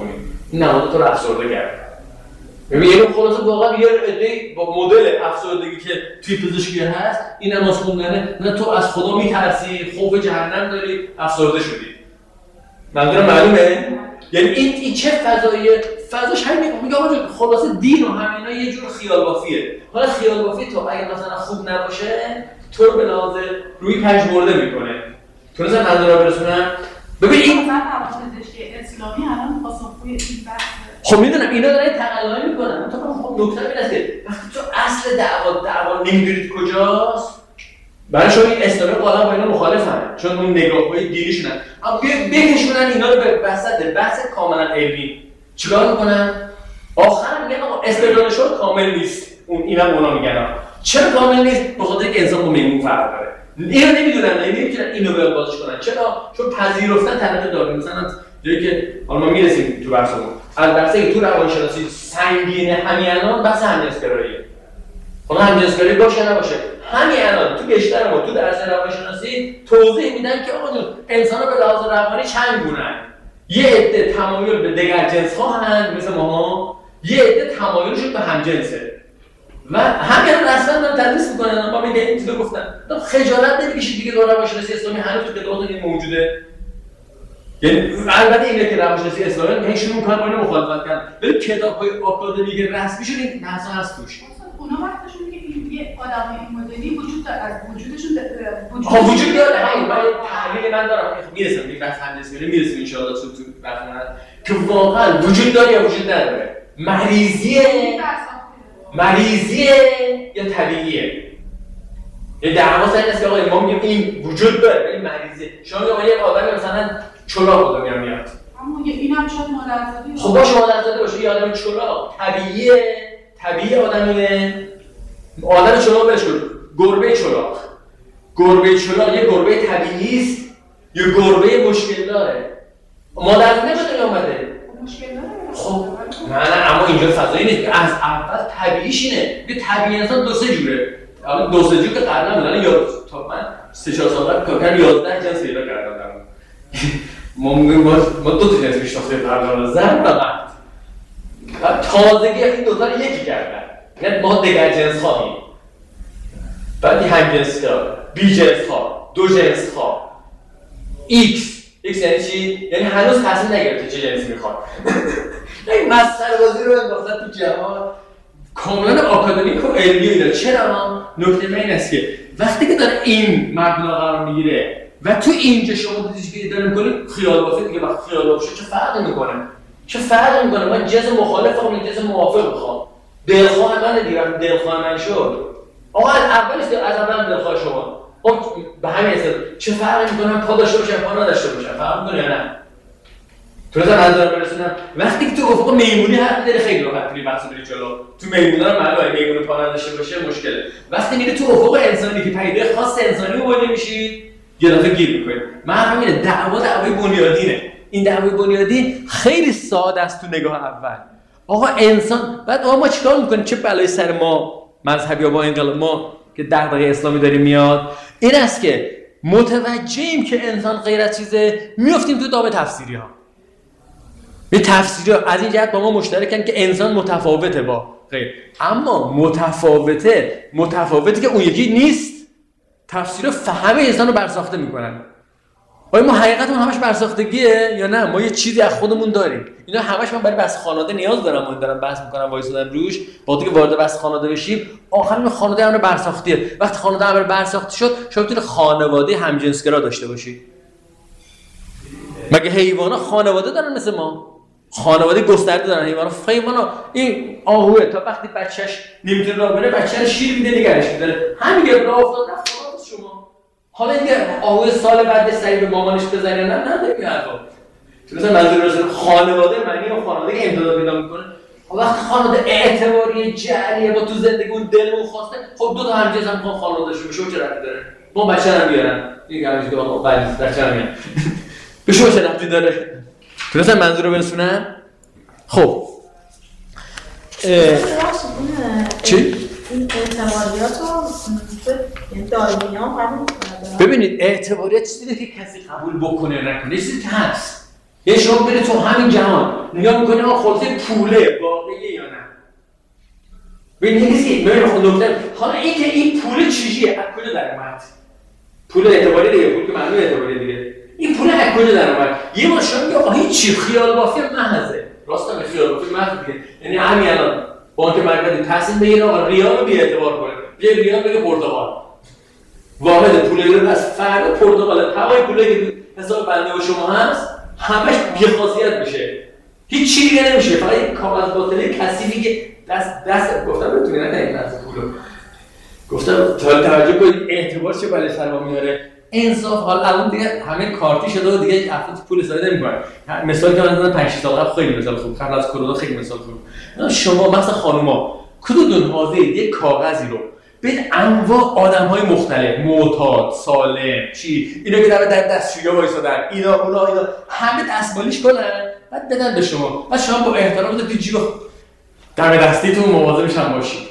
این نماد تو رو افسرده کرد. ببین یعنی خلاصه واقعا یه عده با مدل افسردگی که توی پزشکی هست این نماز خوندنه، نه تو از خدا میترسی، خوف جهنم داری، افسرده شدی. منظورم معلومه؟ یعنی این این چه فضاییه؟ فضاش همین میگه آقا خلاصه دین و همینا یه جور خیال بافیه. حالا خیال بافی تو اگه مثلا خوب نباشه تو رو به لحاظ روی پژمرده میکنه. تو مثلا منظورم برسونم ببین این مثلا پزشکی اسلامی الان پاسخگوی این بحث. خب میدونم اینا دارن تقلایی میکنن. تو خب نکته این است که وقتی تو اصل دعوا دعوا نمیدونید کجاست، برای شما این اسلامی قالا با اینا مخالفن چون اون نگاه‌های دینیشونن، اما بکشونن اینا رو به وسط بحث کاملا علمی. چیکار میکنن؟ آخر میگن آقا استدلالشون کامل نیست. اون اینا اونا میگن چرا کامل نیست؟ به خاطر اینکه انسان با میمون فرق داره. اینو نمیدونن، نمیتونن اینو به بازش کنن. چرا؟ چون پذیرفتن طرف داره. مثلا جایی که حالا ما میرسیم تو بحثمون از بحثی که تو روانشناسی سنگین همین الان بحث همجنسگراییه. حالا همجنسگرایی باشه نباشه همین الان تو بیشتر ما تو درس روانشناسی توضیح میدن که آقا جون انسان‌ها به لحاظ روانی چند گونه‌ان. یه عده تمایل به دیگر جنس‌ها هستند مثل ماها، یه عده تمایلشون به همجنسه. و همین الان اصلا من تدریس می‌کنن ما میگه این چیزو گفتن. خجالت نمی‌کشید دیگه دور روانشناسی اسلامی هنوز تو کتاباتون این موجوده. یعنی البته اینه که روانشناسی اسلامی میگه شروع می‌کنن با اینو مخالفت کردن. ولی کتاب‌های آکادمیک رسمیشون این بحثا هست توش. اونا وقتشون میگه این یه آدمای این مدلی وجود داره، از وجودشون وجود ها وجود داره. همین من تحلیل من دارم میرسم به بحث همجنسگرایی میرسیم ان شاء الله تو تو بحثمون که واقعا وجود داره یا وجود نداره، مریضیه مریضیه یا طبیعیه. یه دعوا سر اینه که آقا ما میگیم این وجود داره ولی مریضیه. شما میگم یه آدمی مثلا چلاق خدا میاد میاد اما اینم شاید مادرزادی خب باشه مادرزاده باشه یه آدم چلاق طبیعیه، طبیعی آدمیه. آدم چلاق برش کن گربه چلاق گربه چلاق یه گربه طبیعی است یا گربه مشکل داره؟ مادرزاده چطوری اومده؟ مشکل داره. خب نه نه اما اینجا فضایی نیست که از اول طبیعیش اینه. یه طبیعی انسان دو سه جوره. حالا دو سه جور که قبلا بودن یا تا من سه چهار سال قبل کار کردم یازده جنس پیدا کردم. ما ما ما دو تا جنس میشناسیم پرداز زن و مرد. تازگی این دو تا رو یکی کردن. یعنی ما دیگر جنس خواهیم. بعد هم جنس ها، بی جنس ها، دو جنس ها. ایکس ایکس یعنی چی؟ یعنی هنوز تصمیم نگرفته چه جنسی میخواد. این مسخره بازی رو انداختن تو جهان کاملا آکادمیک و علمی داره. چرا؟ نکته من این است که وقتی که داره این مبنا قرار میگیره و تو اینجا شما دیدی که داره میکنید خیال بافی دیگه وقتی خیال بافی چه فرقی میکنه؟ چه فرقی میکنه؟ من جنس مخالفم یا جنس موافق میخوام. دلخواه من دیگه دلخواه من شد. آقا اولش از اول دلخواه شما. خب به همین حساب چه فرقی میکنه من پا داشته باشم پا نداشته باشم؟ فرق میکنه یا نه؟ تو مثلا منظورم برسونم وقتی که تو افق میمونی حرف داری خیلی راحت میری بحث بری جلو. تو میمونا رو معلومه میمون پا نداشته باشه مشکله. وقتی میری تو افق انسانی که پیدا خاص انسانی وارد میشی یه دفعه گیر میکنی. من همینه دعوا دعوای بنیادینه. این دعوای بنیادین خیلی ساده است تو نگاه اول. آقا انسان بعد آقا ما چیکار میکنیم؟ چه بلایی سر ما مذهبی با انقلاب ما که دغدغه اسلامی داریم میاد؟ این است که متوجهیم که انسان غیر از چیزه میافتیم تو دام تفسیری ها. به تفسیری ها از این جهت با ما مشترکن که انسان متفاوته با غیر، اما متفاوته متفاوتی که اون یکی نیست. تفسیرها فهم انسان رو برساخته میکنن. آیا ما حقیقتمون همش برساختگیه یا نه ما یه چیزی از خودمون داریم؟ اینا همش من برای بحث خانواده نیاز دارم. من دارم بحث میکنم وایسادم روش. وقتی که وارد بحث خانواده بشیم آخر این خانواده امر برساختیه. وقتی خانواده امر برساخته شد شما میتونید خانواده همجنسگرا داشته باشید. مگه حیوانات خانواده دارن مثل ما؟ خانواده گسترده دارن حیوانات. حیوانات این آهوه تا وقتی بچه‌ش نمیتونه راه بره بچه‌ش شیر میده نگرش می‌داره. همین راه افتاد رفت شما. حالا دیگه آهوی سال بعد سری به مامانش بزنه نه نه دیگه حرفا. تو مثلا منظور رسول خانواده معنی اون خانواده که امتداد پیدا میکنه. وقتی خانواده اعتباری جریه با تو زندگی اون دلمون خواسته خب دو تا همجنس هم میخوان خانواده‌شون بشه چه ربطی داره؟ ما بچه هم بیارن. دیگه همش که آقا بعد بچه هم میاد. به شما چه ربطی داره؟ تو مثلا منظور رو برسونم؟ خب چی؟ این اعتباریات رو دائمی ها قبول میکنه. ببینید اعتباریات چیزی که کسی قبول بکنه نکنه چیزی که هست. یه شما برید تو همین جهان نگاه میکنیم آقا خلاصه پوله واقعیه یا نه. ببین نیستی ببین خود نکته حالا این که این پول چیزیه از کجا در اومد؟ پول اعتباری دیگه، پول که معنی اعتباری دیگه. این پول از کجا در اومد؟ یه بار شما میگه آقا هیچ خیال بافی محضه. راست میگه خیال بافی محض دیگه. یعنی همین الان بانک مرکزی تصمیم بگیره آقا ریال رو بی اعتبار کنه. یه ریال بگه پرتغال. واحد پول ایران از فرد پرتغال تمام پولی که حساب بنده و شما هست همش بی‌خاصیت میشه. هیچ چیزی دیگه نمیشه. فقط یک کاغذ باطله کثیفی که دست دست گفتم بتونی نه این از پولو. گفتم تا توجه کنید اعتبار چه بالای سر میاره. انصاف حال الان دیگه همه کارتی شده و دیگه افراد پول استفاده نمی‌کنن. مثال که من زدم پنج سال قبل خیلی مثال خوب قبل از کرونا خیلی مثال خوب. شما مثلا خانوما کدوم حاضرید یک کاغذی رو بین انواع آدم‌های مختلف معتاد سالم چی اینا که در دستشویی وایسادن اینا اونا اینا همه دستمالیش کنن بعد بدن به شما بعد شما با احترام تو جیب دم دستیتون مواظبش هم باشید.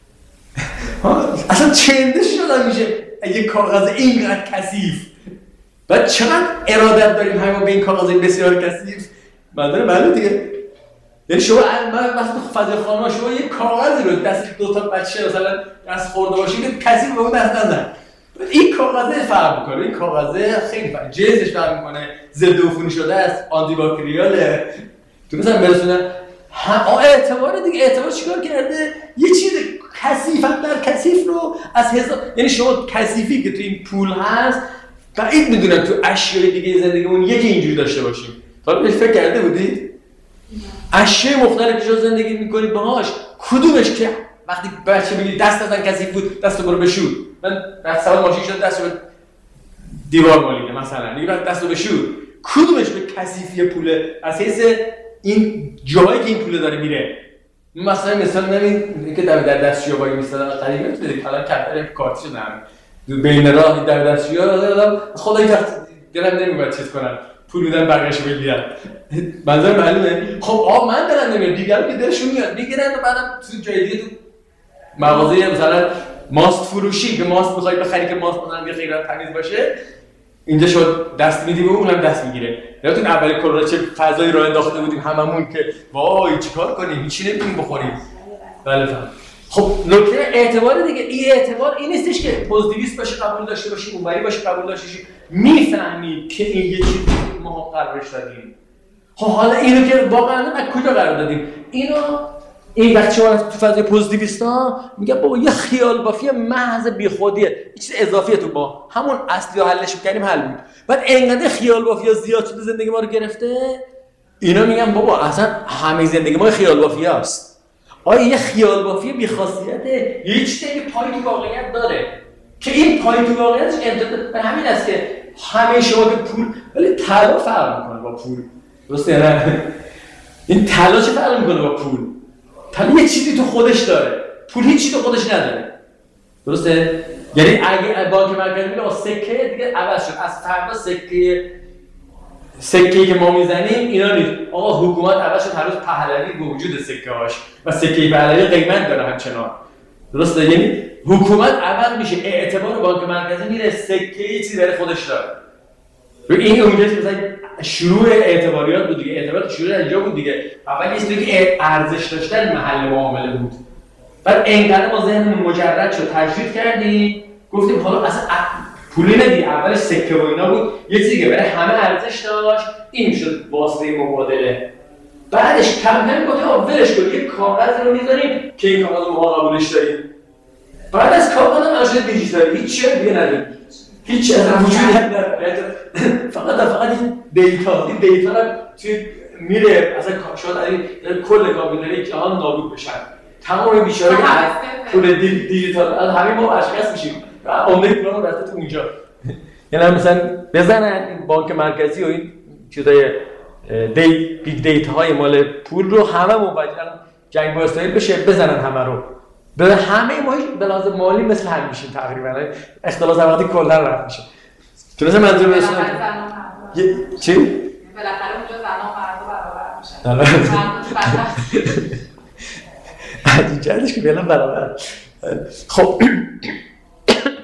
اصلا چنده شدن میشه اگه کاغذ اینقدر کثیف بعد چقدر ارادت داریم همه به این کاغذ بسیار کثیف مداره بله دیگه. یعنی شما من وقتی تو فضای خانه شما یه کاغذی رو دست دو تا بچه مثلا دست خورده باشید کسی به اون دست نزن. این کاغذ فرق میکنه. این کاغذ خیلی فرق جنسش فرق میکنه. ضد عفونی شده است آنتی باکتریاله. تو مثلا برسونن هم اعتبار دیگه اعتبار چیکار کرده؟ یه چیز کثیفت در کثیف رو از حساب یعنی شما کثیفی که تو این پول هست بعید میدونم تو اشیاء دیگه زندگیمون یکی اینجوری داشته باشیم. تا بهش فکر کرده بودید؟ اشیاء مختلفی که زندگی میکنید باهاش کدومش که وقتی بچه بگید دست نزن کثیف بود دستو برو بشور من بعد سوار ماشین شد دستو به دیوار مالیده مثلا میگه بعد دستو بشور کدومش به کثیفی پوله از حیث این جایی که این پوله داره میره. مثلا مثلا نمید که در در دستشویی وای میستادن قدیمی میتونید الان کمتر کارت شدن بین راه در دستشویی آدم خدای دلم نمیاد چیز کنن پول میدن بقیه‌شو بگیرن. منظور معلومه. خب آ من دلم نمیاد دیگران که دلشون میاد میگیرن و بعدم تو جای دیگه تو مغازه مثلا ماست فروشی که ماست می‌خوای بخری که ماست مثلا یه خیلی تمیز باشه اینجا شد دست میدی به اونم دست میگیره. یادتون اول کرونا چه فضایی راه انداخته بودیم هممون که وای چیکار کنیم هیچی نمیتونیم بخوریم. بله فهم. خب نکته اعتبار دیگه این اعتبار این نیستش که پوزیتیویست باشه قبول داشته باشی اونوری باشه قبول داشته باشی میفهمی که این یه چیزی ما قرارش دادیم. خب حالا اینو که واقعا از کجا قرار دادیم؟ اینو این وقت شما تو فضای پوزیتیویستا میگه بابا یه خیال بافی محض بیخودیه یه چیز اضافیه تو با همون اصلی رو حلش می‌کنیم حل بود. بعد اینقدر خیال بافی زیاد شده زندگی ما رو گرفته اینا میگن بابا اصلا همه زندگی ما خیال بافی هست. آیا یه خیال بافی بی‌خاصیته یه چیزی پای تو واقعیت داره که این پای تو واقعیتش امتداد به همین است که همه شما به پول ولی طلا فرق می‌کنه با پول. درسته نه؟ این طلا چه فرق می‌کنه با پول؟ طلا یه چیزی تو خودش داره پول هیچ چیزی تو خودش نداره. درسته؟ یعنی اگه بانک مرکزی میگه سکه دیگه عوض شد از فردا سکه سکه‌ای که ما میزنیم اینا نیست. آقا حکومت عوض شد هر روز پهلوی به وجود سکه‌هاش و سکه پهلوی قیمت داره همچنان. درسته؟ یعنی حکومت عوض میشه اعتبار بانک مرکزی میره سکه یه چیزی داره خودش داره. این اونجاست که مثلا شروع اعتباریات بود دیگه اعتبارات شروع اینجا بود دیگه اول یه چیزی که ارزش داشتن محل معامله بود. بعد اینقدر ما ذهنمون مجرد شد تجدید کردیم گفتیم حالا اصلا پولی ندی اولش سکه و اینا بود یه چیزی که برای همه ارزش داشت این شد واسطه مبادله. بعدش کم کم گفتیم آقا ولش کن یه کاغذ رو میذاریم که این کاغذ ما قبولش داریم. بعد از کاغذ هم شد دیجیتال هیچ چیزی دیگه نداریم هیچ چیزی وجود نداره فقط فقط این دیتا این دیتا رو توی میره اصلا شاید کل کامپیوترهای جهان نابود بشن تمام بیچاره پول دیجیتال همین ما اشخاص میشیم عمده پولمون رفته تو اونجا. یعنی مثلا بزنن این بانک مرکزی و این چیزای دی بیگ دیتا های مال پول رو همه موجود جنگ با اسرائیل بشه بزنن همه رو به همه ما به لحاظ مالی مثل هم میشیم تقریبا اختلاس طبقاتی کلا رفت میشه. درسته منظور میشه چی؟ بالاخره اونجا زن و مرد برابر میشن. عجیب جدش که فعلا برابر. خب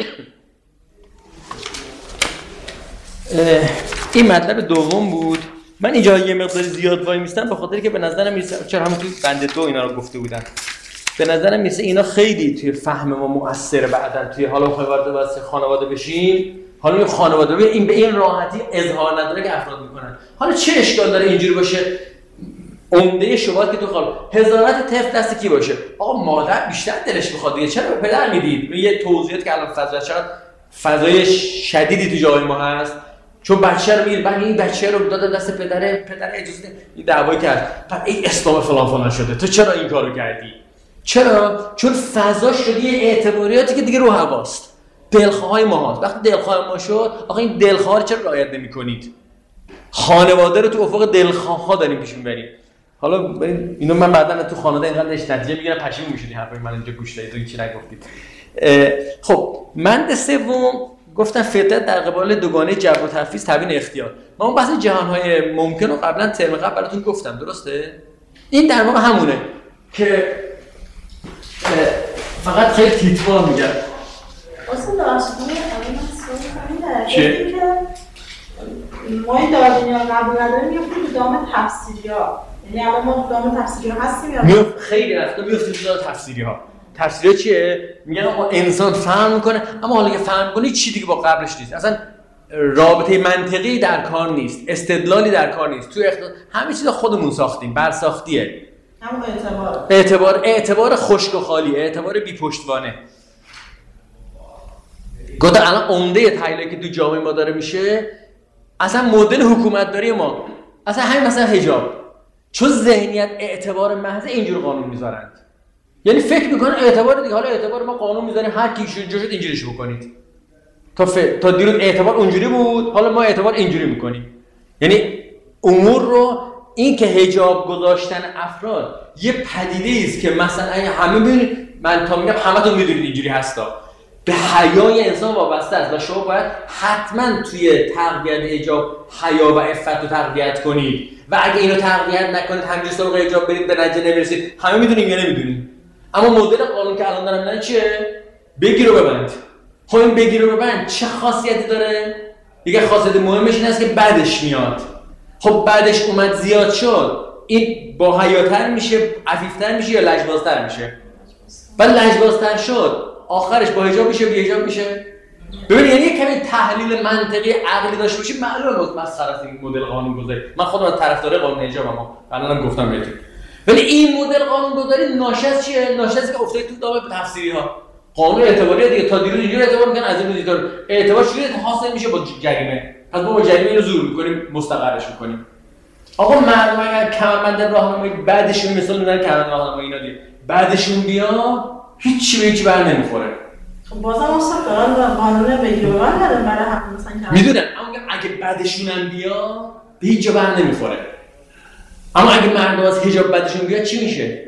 این مطلب دوم بود من اینجا یه مقدار زیاد وای میستم به خاطر که به نظرم میرسه، چرا همون توی بند دو اینا رو گفته بودن، به نظرم میرسه اینا خیلی توی فهم ما مؤثره. بعدن توی حالا بخوای وارد واسه خانواده بشیم، حالا این خانواده ببین این به این راحتی اظهار نداره که افراد میکنن. حالا چه اشکال داره اینجوری باشه؟ عمده شبهات که تو خال هزارت طفل دست کی باشه؟ آقا مادر بیشتر دلش میخواد دیگه، چرا به پدر میدید؟ یه توضیحات که الان فضا شد فضای شدیدی تو جای ما هست، چون بچه رو میگه بعد این بچه رو دادن دست پدر، پدر اجازه این دعوایی کرد بعد این اسلام فلان فلان شده، تو چرا این کارو کردی؟ چرا؟ چون فضا شده یه اعتباریاتی که دیگه رو هواست، دلخواهای ما هست. وقتی دلخواه ما شد، آقا این دلخواه رو چرا رعایت نمی‌کنید؟ خانواده رو تو افق دلخواه‌ها داریم پیش می‌بریم. حالا اینو من بعداً تو خانواده اینقدرش نتیجه میگیرم پشیمون میشید حرفای من اینجا گوش دادید و هیچی نگفتید. خب من سوم گفتم فطرت در قبال دوگانه جبر و تفویض تبیین اختیار. ما اون بحث جهان‌های ممکن رو قبلا ترم قبل براتون گفتم، درسته؟ این در واقع همونه که فقط خیلی تیتوار میگم. اصلا داشتم همین مسئله چه؟ که ما این داروینی ها قبول نداریم میفتیم تو دام تفسیری ها، یعنی الان ما تو دام تفسیری ها هستیم یا میفت خیلی وقتا میفتیم تو دام تفسیری ها. تفسیری ها چیه؟ میگن آقا انسان فهم میکنه، اما حالا که فهم کنه چی دیگه با قبلش نیست، اصلا رابطه منطقی در کار نیست، استدلالی در کار نیست، تو اختلاف همه چیز خودمون ساختیم، برساختیه. همون اعتبار اعتبار اعتبار خشک و خالی، اعتبار بی پشتوانه. گفتم الان عمده تحلیلی که تو جامعه ما داره میشه، اصلا مدل حکومتداری ما، اصلا همین مثلا حجاب، چون ذهنیت اعتبار محض اینجور قانون میذارند. یعنی فکر میکنن اعتبار دیگه، حالا اعتبار ما قانون میذاریم هر کی جور شد اینجوریش بکنید. تا ف... تا دیروز اعتبار اونجوری بود، حالا ما اعتبار اینجوری میکنیم. یعنی امور رو این که حجاب گذاشتن افراد یه پدیده است که مثلا همه ببینید، من تا میگم همتون میدونید اینجوری هستا، به حیای انسان وابسته است و شما باید حتما توی تقویت حجاب حیا و عفت رو تقویت کنید و اگه اینو تقویت نکنید همینجوری سراغ حجاب برید به نتیجه نمیرسید. همه میدونیم یا نمیدونیم؟ اما مدل قانون که الان دارم میگن چیه؟ بگیر و ببند. خب این بگیر و ببند چه خاصیتی داره؟ دیگه خاصیت مهمش این است که بعدش میاد. خب بعدش اومد زیاد شد، این با حیاتر میشه، عفیفتر میشه یا لجبازتر میشه؟ بعد لجبازتر شد آخرش با حجاب میشه بی حجاب میشه. ببین یعنی یک کمی تحلیل منطقی عقلی داشته باشی معلومه مسخره است این مدل قانون گذاری. من خودم طرفدار قانون حجابم، اما الانم گفتم بهتون. ولی این مدل قانون گذاری ناشی از چیه؟ ناشی از که افتاد تو دام تفسیری ها. قانون اعتباری دیگه تا دیروز اینجوری اعتبار میکنن، از این دیگه اعتبار چجوری حاصل میشه؟ با جریمه. پس ما با جریمه اینو زور میکنیم، مستقرش میکنیم. آقا مردم اگر کمربند راهنمایی بعدشون مثلا میذارن کمربند راهنمایی اینا دیگه بعدشون بیا هیچی به هیچی بر نمیخوره. خب بازم اصلا دارن قانون بگیر و ببند دارن برای همه مثلا که میدونن، اما اگه بعدشون هم بیا به هیچ جا بر نمیخوره. اما اگه مردم از حجاب بعدشون بیا چی میشه؟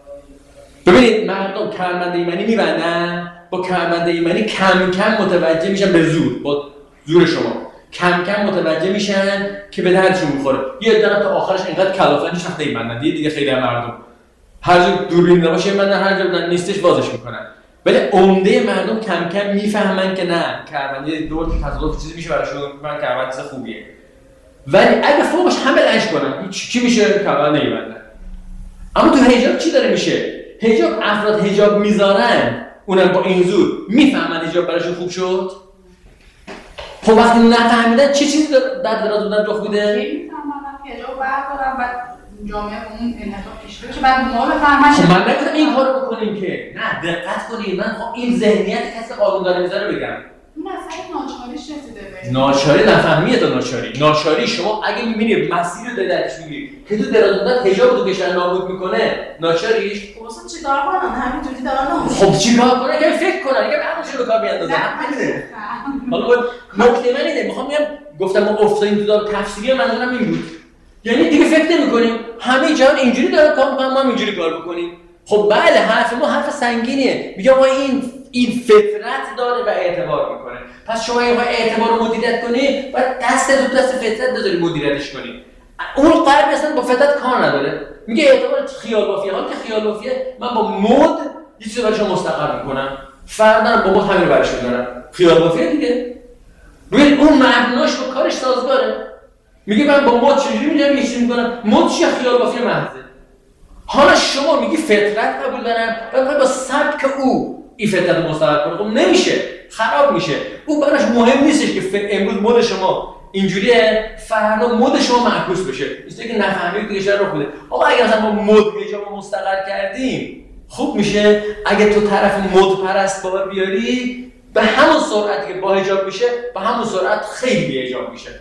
ببینید مردم کمربند ایمنی میبندن، با کمربند ایمنی کم کم متوجه میشن به زور، با زور شما کم کم متوجه میشن که به دردشون میخوره. یه عده تا آخرش اینقدر کلافن هیچ وقت نمیبندن دیگه. دیگه خیلی مردم هر جا دوربین نباشه میبندن، هر جا بدن نیستش بازش میکنن. ولی عمده مردم کم کم میفهمن که نه کمربند یه دور تصادف چیزی میشه براشون، من کمربند چیز خوبیه. ولی اگه فوقش همه لش کنن چی میشه؟ کمربند نمیبندن. اما تو حجاب چی داره میشه؟ حجاب افراد حجاب میذارن، اونم با این زور میفهمن حجاب براشون خوب شد. خب وقتی نفهمیدن چه چیزی در دراز بودن رخ میده؟ میفهمن که حجاب بردارن و جامعه اون انحطاط پیش بره بعد ما بفهمن. خب من نگفتم این کارو بکنیم که نه، دقت کنید. من خب این ذهنیت کسی قانون داره میذاره بگم اون اصلا ناچاریش رسیده به ناچاری نفهمیه. تا ناچاری ناچاری شما اگه میبینید مسیر رو درش میگیری که تو دراز مدت حجاب تو کشور نابود میکنه، ناچاریش خب اصلا چیکار کنن؟ همینجوری دارن نابود. خب چیکار کنن؟ که فکر کنن، که عقلشون رو کار بیاندازن. حالا نکته من اینه، میخوام بگم گفتم ما افتادیم تو دام تفسیری، منظورم این بود. یعنی دیگه فکر نمی‌کنیم همه جهان اینجوری داره کار می‌کنه، ما هم اینجوری کار بکنیم. خب بله حرف ما حرف سنگینیه. میگم ما این این فطرت داره و اعتبار میکنه. پس شما اگه اعتبار رو مدیریت کنی، باید دست تو دست فطرت بذاری مدیریتش کنی. اون غرب اصلا با فطرت کار نداره. میگه اعتبار خیال بافیه. حالا که خیال بافیه، من با مد یه چیزی برای شما مستقر میکنم. فردا با مد همین رو برش می‌دارم. خیال بافیه دیگه. ببین اون مبناش با کارش سازگاره. میگه من با مد چجوری میتونم یه چیزی میکنم؟ مد چیه؟ خیال بافی محضه. حالا شما میگی فطرت قبول دارم و با سبک او این فطرت رو مستقر کنه، خب نمیشه، خراب میشه. اون براش مهم نیستش که امروز مد شما اینجوریه فردا مد شما معکوس بشه. اینجوری که نفهمید دیگه چرا رخ بده. آقا اگه مثلا ما مد حجاب مستقر کردیم خوب میشه. اگه تو طرف مد پرست باور بیاری به همون سرعتی که با حجاب میشه به همون سرعت خیلی بی حجاب میشه.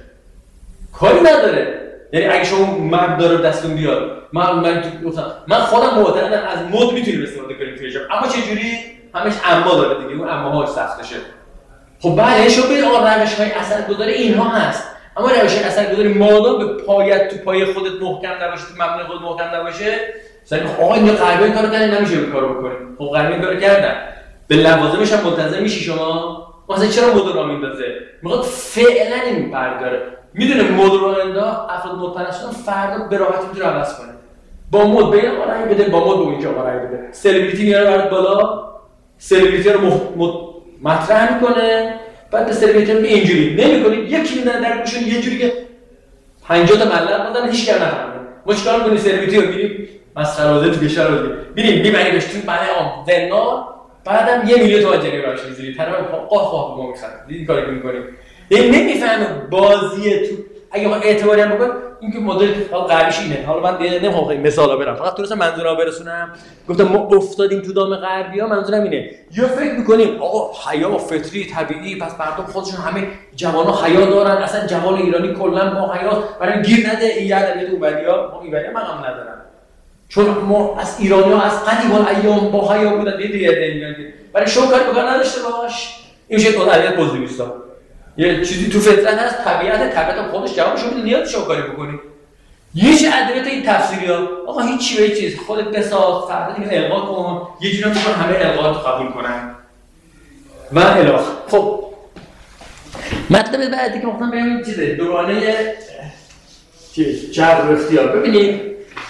کاری نداره. یعنی اگه شما مبدا رو دستون بیاد، من من گفتم من خودم معتقدم از مد میتونیم استفاده کنیم تو حجاب، اما چه جوری؟ همش اما داره دیگه، اون اماهاش سختشه. خب بله شما ببین آقا روش‌های اثرگذاری اینها هست، اما روش‌های اثرگذاری مادام به پایت تو پای خودت محکم نباشه، تو مبنای خودت محکم نباشه، مثلا آقا این غربی این کارو کردن نمیشه این کارو بکنیم. خب غربی این کارو کردن. به لوازمش هم ملتزم میشی شما؟ مثلا چرا مد رو میندازه؟ میخواد فعلا این برداره. میدونه مد رو انداخت، افراد مد پرستان فردا به راحتی میتونه عوض کنه. با مد بین آقا رای بده، با مد به اینجا آقا رای بده. سلبریتی میاره برات بالا، سلبریتی رو مد مطرح میکنه، بعد به سلبریتی میگه اینجوری نمی‌کنی، یکی میدن در گوشون یه جوری که پنجاه تا ملق بدن هیچ کار نکنه. ما چیکار می‌کنیم؟ سلبریتی رو می‌بینیم مسخره تو کشور رو می‌بینیم می‌بریمش تو بله آم زنا، بعدم یه میلیون تومان جریمه براش می‌ذاری. طرف قاه قاه به ما می‌خره. دیدی کاری که می‌کنیم. این نمی‌فهمه بازیه تو. اگه ما اعتباری هم بکنیم این که مدل حالا قریش اینه. حالا من دیگه نمیخوام خیلی مثالا برم، فقط تو مثلا منظورم برسونم. گفتم ما افتادیم تو دام غربی‌ها، منظورم اینه. یا فکر می‌کنیم آقا حیا فطری طبیعی، پس مردم خودشون همه جوانا حیا دارن، اصلا جوان ایرانی کلا با حیا برای گیر نده این ادبیات اونوریا، ما اینوریا مقام ندارن. چون ما از ایرانی‌ها از قدیم الایام با حیا بودن، دیگه میگن برای شو کاری بکن نداشته باش. این میشه تو ادبیات پوزیتیویستا. یه چیزی تو فطرت هست، طبیعت طبیعت خودش جوابشو میده، نیاز شو کاری بکنی. یه چیز ادبیات این تفسیری‌ها آقا هیچ چی به چیز خودت بساز، فردا دیگه القا کن، یه جوری می‌کنن همه القاات قبول کنن. و الاخ. خب مطلب بعدی که گفتم ببینید چیزه دورانه چیز جبر و اختیار. ببینید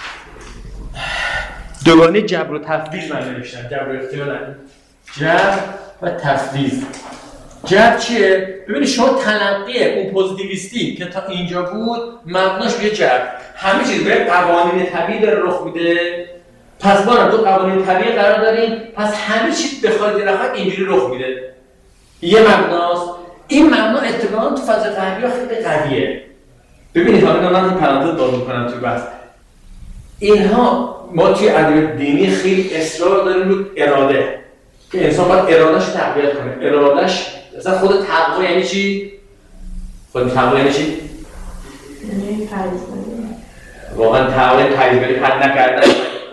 دورانه جبر و تفویض من نوشتم، جبر و اختیار نه. جبر و تفویض. جبر چیه؟ ببینید شما تلقی اون پوزیتیویستی که تا اینجا بود مبناش روی جبر، همه چیز به قوانین طبیعی داره رخ میده. پس ما رو تو قوانین طبیعی قرار داریم، پس همه چیز به خارج رخت اینجوری رخ میده. یه مبناست. این مبنا اتفاقا تو فضای غربی خیلی قویه. ببینید حالا من این پرانتز باز می‌کنم توی بحث. اینها ما توی ادبیات دینی خیلی اصرار داریم رو اراده، که انسان باید اراده‌اش رو تقویت کنه. اراده‌اش مثلا خود تقوا یعنی چی؟ خود تقوا یعنی چی؟ یعنی پرهیزگاری. واقعا تقوا یعنی پرهیزگاری، حد نکردن،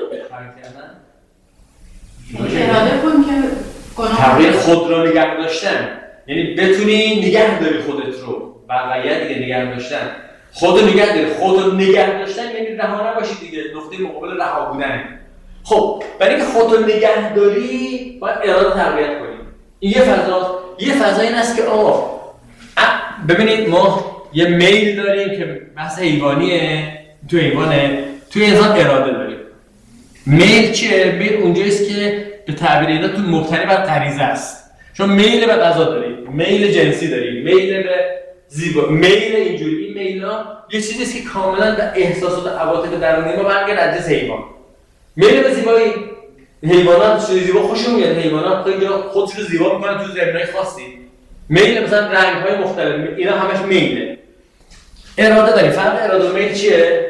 اراده کن که گناه تقویت خود رو نگه داشتن، یعنی بتونی نگه داری خودت رو، واقعیت دیگه نگه داشتن. خود رو نگه داری، خود رو نگه داشتن یعنی رها نباشی دیگه، نقطه مقابل رها بودنه. خب برای اینکه خود رو نگه داری باید اراده تقویت کنی. این یه فضاست. یه فضا این است که آقا ببینید ما یه میل داریم که بحث حیوانیه، تو حیوانه، توی انسان اراده داریم. میل چیه؟ میل اونجاییست که به تعبیر اینا تو مبتنی بر غریزه است. شما میل به غذا دارید، میل جنسی دارید، میل به زیبا، میل اینجوری. این میل‌ها یه چیزیست که کاملا به احساسات و عواطف درونی ما برمیگرده از جنس حیوان. میل به زیبایی، حیوانات چیز زیبا خوششون میاد، حیوانات خیلی خودشون رو زیبا میکنن تو زمینه‌های خاصی. میل مثلا رنگ‌های مختلف، اینا همش میله. اراده داریم. فرق اراده و میل چیه؟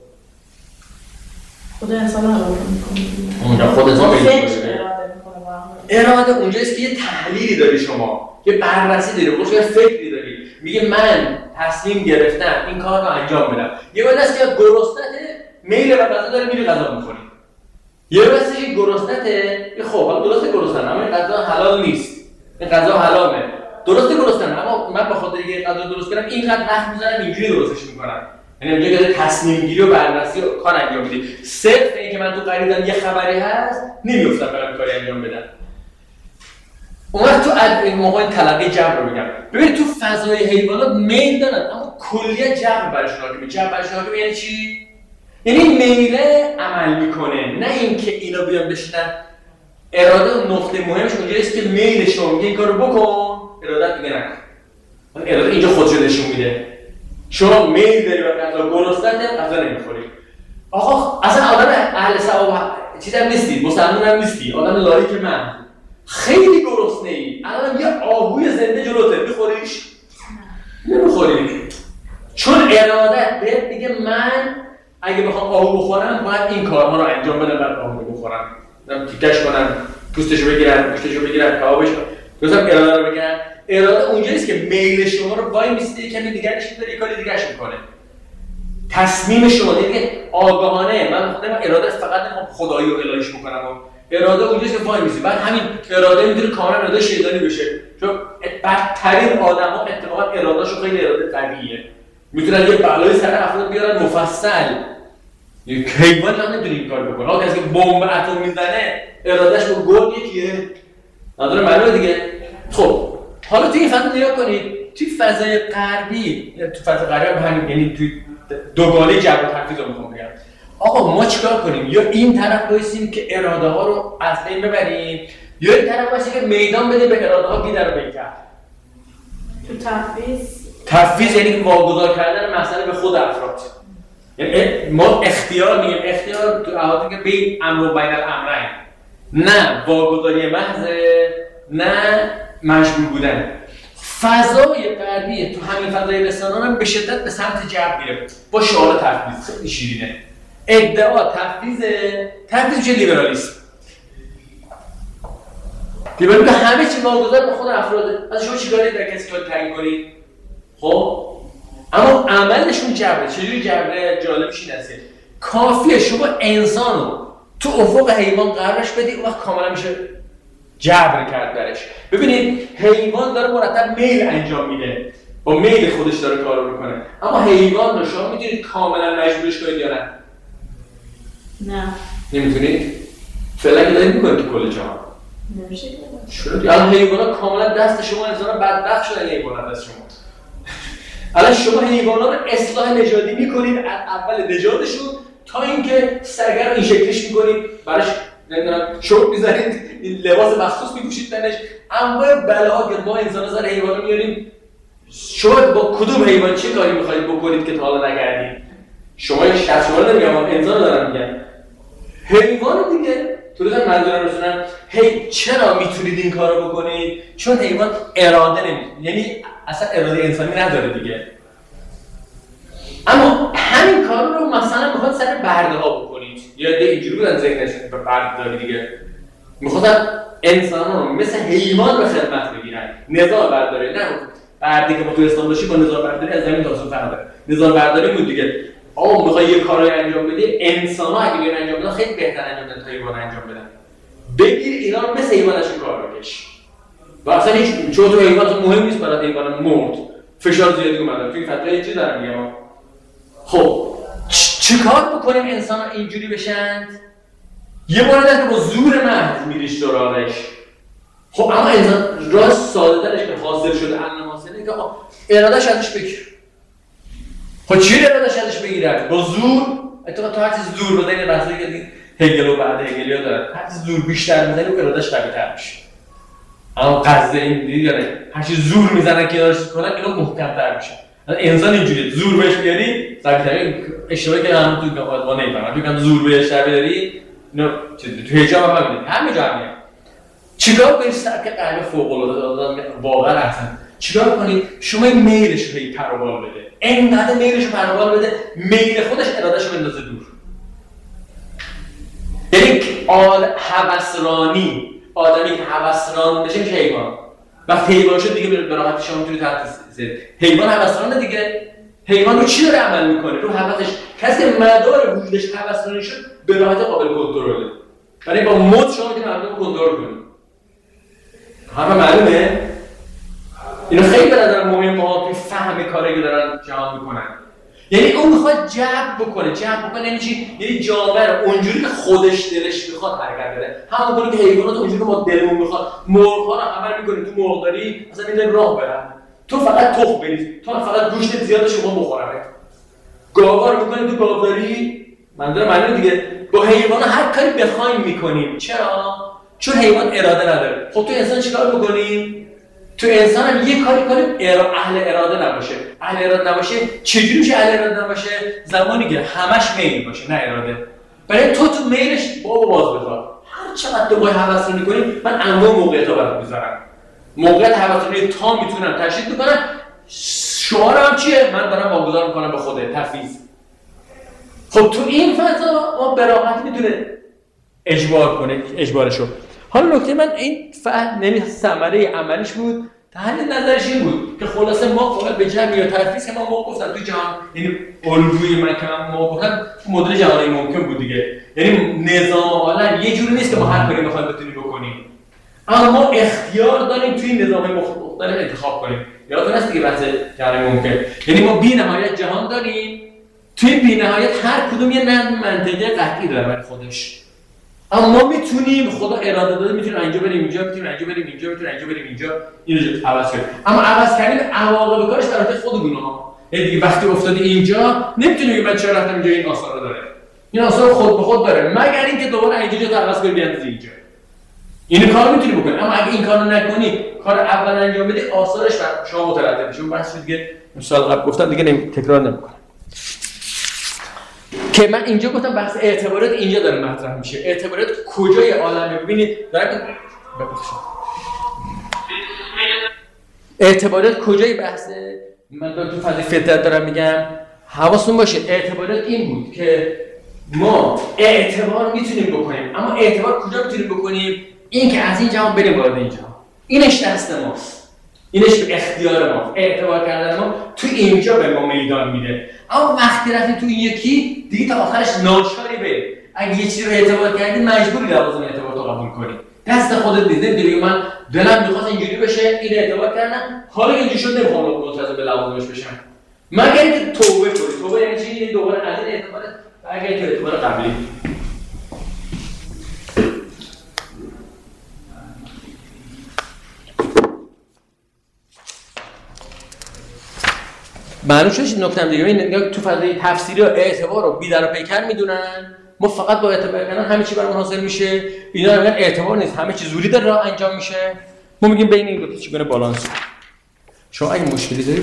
خود انسان اراده میکنه. اونجا خود انسان میل اراده میکنه. اراده اونجاست که یه تحلیلی داری شما، یه بررسی داری، خودش یه فکری داری. میگه من تصمیم گرفتم این کار رو انجام بدم. یه وقت است که گرسنته، میل به غذا داره، میری غذا می‌خوری. یه وقت که گرسنته، خب حالا درسته گرسنم، اما این غذا حلال نیست. این غذا حرامه. درسته گرسنم، اما من به خاطر اینکه غذا درست کردم اینقدر وقت می‌ذارم اینجوری درستش می‌کنم. یعنی اونجا که تصمیم گیری و بررسی و کار انجام میدی. صرف اینکه من تو غریزم یه خبری هست، نمی‌افتم برام کاری انجام بدم. اون وقت تو این موقع تلقی جبر رو میگم. ببین تو فضای حیوانات میل دارن، اما کلیت جبر برشون حاکمه. جبر برشون حاکمه یعنی چی؟ یعنی میله عمل میکنه، نه اینکه اینا بیان بشینن. اراده و نقطه مهمش اونجاییست که میل شما میگه این کارو بکن، ارادت میگه نکن. اراده اینجا خودشو نشون میده. شما میل داری به غذا، گرسنه‌ت، غذا نمیخوری. آقا اصلا آدم اهل ثواب چیزام نیستی، مسلمان هم نیستی، آدم لایک من خیلی گرسنه‌ای، الان یه آهوی زنده جلوته، میخوریش؟ نمیخوری. چون ارادت بهت میگه من اگه بخوام آهو بخورم باید این کارها رو انجام بدم، بعد آهو رو بخورم. نم تیکش کنم، پوستشو بگیرم، پوستشو بگیرم، کبابش کنم. مثلا اراده رو بگیرم. اراده اونجاییست که میل شما رو وای میسته یکمی دیگرش میذاره، یه کاری دیگه‌اش میکنه. تصمیم شما دیگه آگاهانه، من خودم اراده فقط نمیخوام خدایی و الهیش بکنم و اراده اونجاست که وای میسی. بعد همین اراده میتونه کاملا اراده شیطانی بشه. چون بدترین آدما اتفاقا ارادهشون خیلی اراده قویه. میتونن یه بلای سر افراد بیارن مفصل. یک حیوان هم نمیتونه این کار بکنه. آقا کسی که بمب اتم میزنه ارادهش با گل یکیه. نداره معلومه دیگه. خب حالا توی این فضا نگاه کنید، توی فضای غربی، تو فضای غربی همین، یعنی توی دوگانه جبر و تفویض رو میخوام بگم. آقا ما چیکار کنیم؟ یا این طرف بایستیم که اراده ها رو از بین ببریم، یا این طرف بایستیم که میدان بدیم به اراده ها بیدر و بیتر. تو تفویض تفویض یعنی واگذار کردن مسئله به خود افراد. یعنی ما اختیار میگیم، اختیار تو احاطه که بین امر و بین الامرین، نه واگذاری محض، نه مجبور بودن. فضای غربی تو همین فضای رسانه‌ها هم به شدت به سمت جبر میره با شعار تفویض. خیلی شیرینه. ادعا تفویض، تفویض میشه لیبرالیسم. لیبرالیسم همه چی واگذار به خود افراده. از شما چیکاری در کسی که تعیین کنید؟ خب اما عملشون جبره. چجوری جبره؟ جالبش این است که کافیه شما انسان رو تو افق حیوان قرارش بدی، اون وقت کاملا میشه جبر کرد درش. ببینید حیوان داره مرتب میل انجام میده، با میل خودش داره کارو میکنه، اما حیوان رو شما میتونید کاملا مجبورش کنید یا نه؟ نه نمیتونید؟ فعلا که دارید میکنید تو کل جهان نمیشه. چرا؟ الان حیوانا کاملا دست شما، انسانا بدبخت شدن حیوانات دست شما. الان شما حیوانا رو اصلاح نژادی میکنید از اول نژادشون تا اینکه سرگرم این شکلش میکنید، براش نمیدونم شورت میذارید، لباس مخصوص میپوشید تنش، انواع بلاها که ما انسانا سر حیوانا میاریم. شما با کدوم حیوان چه کاری میخواید بکنید که تا حالا نکردید؟ شما یک شخص شما رو نمیگم، انسان دارم میگم. حیوان دیگه تو روزم منظورم رسونم، هی چرا میتونید این کارو بکنید؟ چون حیوان اراده نمیده، یعنی اصلا اراده انسانی نداره دیگه. اما همین کار رو مثلا میخواد سر برده ها بکنید، یا ده اینجوری بودن ذهنشون به برده داری دیگه، میخوادن انسان رو مثل حیوان به خدمت بگیرن. نظام برداری نه بردی که ما تو اسلام داشتیم، با نظام برداری از زمین تا آسمون فرق داره. نظام برداری بود دیگه، آقا میخوای یه کاری انجام بدی، انسان ها اگه بیان انجام بدن خیلی بهتر انجام بدن تا حیوان انجام بدن. بگیر اینا رو مثل حیوانشون کار بکش. و اصلا هیچ چون تو حیوان مهم نیست برای حیوان مرد، فشار زیادی اومده. توی فتره یه چیز دارم میگم. خب چیکار بکنیم انسان ها اینجوری بشن؟ یه مورد هست که با زور محض میریش تو راهش. خب اما انسان راه ساده ترش که حاصل شده امن حاصله که آقا ارادهش ازش بگیر. خب چی ارادهش ازش بگیرد؟ با زور؟ اتفاقا تو هر چیز زور بزنی بحثی که هگل و بعد هگلیا دارن، هر چیز زور بیشتر میزنی و ارادهش قوی‌تر میشه. اما قصد این دیگه هر چیز زور میزنن که ارادهش کنن اینا محکم‌تر میشن. انسان اینجوریه، زور بهش بیاری قوی‌تر. اشتباهی که هم تو ما نمی‌فهمن، تو که زور بهش بیاری اینو تو حجاب هم ببینید همه جا همین. چیکار کنید سر که قلب فوق‌العاده واقعا اصلا چیکار کنید؟ شما این میلش رو پروبال بده، اینقدر میلش رو پروبال بده میل خودش ارادهش رو بندازه دور. یعنی آل هوسرانی، آدمی که هوسران بشه که حیوان. وقتی حیوان شد دیگه به راحتی شما میتونید تحت زد. حیوان هوسرانه دیگه. حیوان رو چی داره عمل میکنه؟ رو هوسش. کسی که مدار وجودش هوسرانی شد به راحتی قابل کنترله. یعنی با مد شما میتونید مردم رو کنترل کنید. همه معلومه؟ اینو خیلی به نظر مهمه ها توی فهم کاری که دارن جهان میکنن. یعنی اون میخواد جبر بکنه، جبر بکنه یعنی چی؟ یعنی جامعه رو اونجوری که خودش دلش میخواد حرکت بده. همونطوری که حیوانات اونجوری که ما دلمون میخواد، مرغ‌ها رو عمل میکنه تو مرغداری مثلا میذاریم راه برن. تو فقط تخم بریز، تو فقط گوشت زیاد شما بخورمت. گاوا رو میکنیم تو گاوداری، منظور معنی دیگه با حیوانات هر کاری بخوایم میکنیم. چرا؟ چون حیوان اراده نداره. خب تو انسان چیکار میکنی؟ تو انسان هم یه کاری کنیم اهل اراده نباشه. اهل اراده نباشه چجوری میشه اهل اراده نباشه؟ زمانی که همش میل باشه نه اراده. برای تو تو میلش بابا باز بذار. هر چقدر تو باید هوسرانی کنی، من انواع موقعیت‌ها برات میذارم. موقعیت هوسرانی تا میتونم تشدید میکنم. شعارم چیه؟ من دارم واگذار میکنم به خودت، تفویض. خب تو این فضا ما به راحتی میتونه اجبار کنه، اجبارشو. حالا نکته من این فهم نمی ثمره عملیش بود، تحلیل نظرش این بود که خلاصه ما فقط به جمع یا تفویض که ما ما گفتم تو جهان، یعنی الگوی من که من ما گفتم مدل جهانی ممکن بود دیگه، یعنی نظام عالم یه جوری نیست که ما هر کاری بخوایم بتونیم بکنیم، اما ما اختیار داریم توی این نظام مختلف انتخاب کنیم. یادتون هست دیگه بحث جهانی ممکن، یعنی ما بی نهایت جهان داریم، توی بی نهایت هر کدوم یه منطقه قطعی داره برای خودش. اما ما میتونیم، خدا اراده داده میتونیم اینجا بریم اینجا، میتونیم اینجا بریم اینجا، میتونیم اینجا بریم اینجا، اینو عوض کنیم. اما عوض کردن عواقب کارش برای خودمونه ها. یعنی دیگه وقتی افتادی اینجا نمیتونی بگی من چرا رفتم اینجا، این آثار رو داره. این آثار خود به خود داره، مگر اینکه دوباره اینجا جا عوض کنی بیاندازی اینجا. این کارو میتونی بکنی، اما اگه این کارو نکنی، کار اول انجام بدی، آثارش بر شما مترتب میشه. اون بحث دیگه مثال قبل گفتم دیگه نمی... تکرار نمیکنم. که من اینجا گفتم بحث اعتبارات اینجا داره مطرح میشه. اعتبارات کجای عالمه؟ ببینید دارم اعتبارات کجای بحثه؟ من دارم تو فضای فطرت دارم میگم. حواستون باشه اعتبارات این بود که ما اعتبار میتونیم بکنیم، اما اعتبار کجا میتونیم بکنیم؟ این که از این جهان بریم وارد این جهان، اینش دست ماست، اینش به اختیار ما. اعتبار کردن ما تو اینجا به ما میدان میده. اما وقتی رفتیم تو این یکی دیگه تا آخرش ناچاری بریم. اگه یه چیزی رو اعتبار کردی مجبوری لوازم اعتبار رو قبول کنی. دست خودت دیدی دیگه، من دلم میخواست اینجوری بشه، این اعتبار کردم، حالا اینجوری شد نمیخوام منتظر به لوازمش بشم. مگر اینکه توبه کنی. توبه یعنی چی؟ یعنی دوباره از این اعتبار برگردی تو اعتبار قبلی. معلوم شد نکته دیگه، این تو فضای تفسیری و اعتبار رو بی‌در و پیکر میدونن. ما فقط با اعتبار کردن همه چی برامون حاصل میشه. اینا میگن اعتبار نیست، همه چی زوری داره راه انجام میشه. ما میگیم بین این دو تا چگونه بالانس. شما اگه مشکلی دارید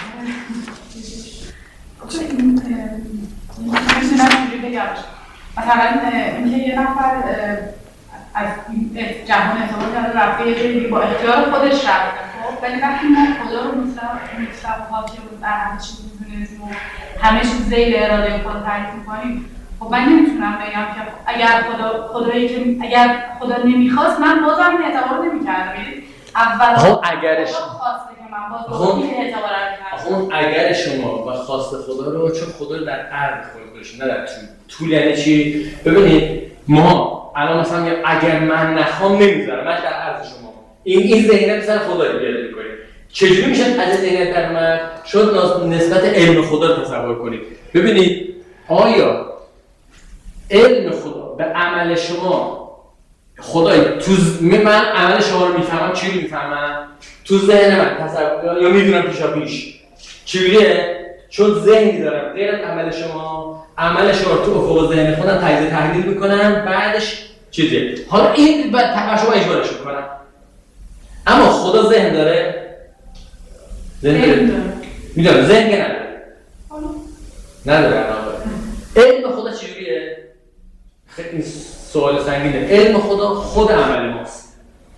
مثلا اینکه یه نفر از جهان اعتبار کرده رفته یه جایی با اختیار خودش رفته، خب ولی وقتی ما خدا رو مطلق حاکم بر همه چیز می‌دونیم و همه چیز ذیل اراده خدا تعریف می‌کنیم، خب من نمیتونم بگم که اگر خدا خدایی که اگر خدا نمیخواست من بازم این اعتبار رو نمی‌کردم. اول خب اگرش خواسته که من باز با این اعتبار رو کردم. خب اگر شما با خواست خدا رو، چون خدا رو در عرض خود گذاشتین نه در طول. طول یعنی چی؟ ببینید ما الان مثلا میگم اگر من نخوام نمیذارم، من در عرض شما. این این ذهنیت مثلا خدا رو بیاد می‌کنه. چجوری میشه از ذهنیت در من شد نسبت علم خدا رو تصور کنید. ببینید آیا علم خدا به عمل شما خدای تو من عمل شما رو میفهمم، چی میفهمم؟ تو ذهن من تصور یا میدونم پیشا پیش. چجوریه؟ چون ذهنی دارم غیر از عمل شما، عمل شما تو افق ذهن خودم تجزیه تحلیل میکنم، بعدش چیزه. حالا این بعد شما اجبارش میکنم. اما خدا ذهن داره؟ ذهن داره. میدونم ذهن که نداره. نداره. علم خدا چجوریه؟ خیلی سوال سنگینه. علم خدا خود عمل ماست.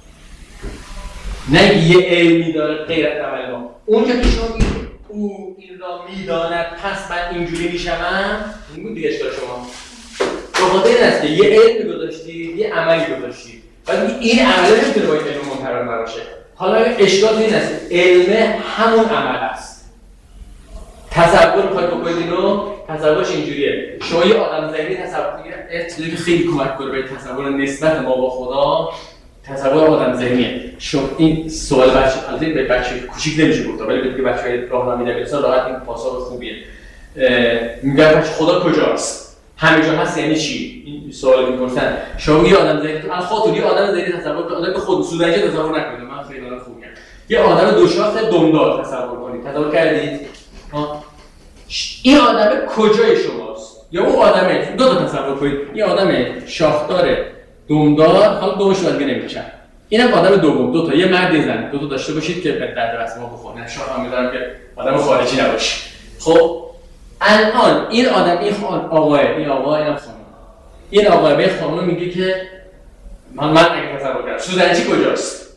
نه یه علمی داره غیر از عمل ما. اونجا که شما میگید او این را میداند پس من اینجوری میشم، این بود دیگه اشکال شما. بخاطر این است که یه علمی گذاشتید، یه عملی گذاشتید. ولی این عمل نمیتونه با این علم منطبق باشه. حالا ارشاد این است علم همون عمل است. تصور می‌خواید بکنید اینو، تصورش اینجوریه. شما یه آدم ذهنی تصور کنید، که خیلی کمک کنه به تصور نسبت ما با خدا. تصور آدم ذهنیه. شما این سوال بچه البته به بچه کوچیک نمیشه گفت، ولی به بچه‌های راهنمایی دبیرستان راحت این پاسخ خوبیه. میگه بچه خدا کجاست؟ همه جا هست یعنی چی؟ این سوال می‌پرسن. شما یه آدم ذهنی، من خودم یه آدم ذهنی تصور کنید، آدم به خود سوزنجه تصور نکنید. من خیلی آدم خوبیم. یه آدم دو شاخه دمدار تصور کنید. تصور کردید؟ ها این آدم کجای شماست؟ یا اون آدمه دو تا تصور کنید. یه آدم شاخدار دمدار، حالا دومش دیگه نمی‌کشه. اینم آدم دوم، دو تا، یه مرد یه زن، دو تا داشته باشید که به درد رسم ما بخوره. نه شما میذارم که آدم خارجی نباشه. خب الان این آدم این خان آقاه، این آقا اینم خانم. این آقا به خانم میگه که من من اگه تصور کردم سوزنچی کجاست؟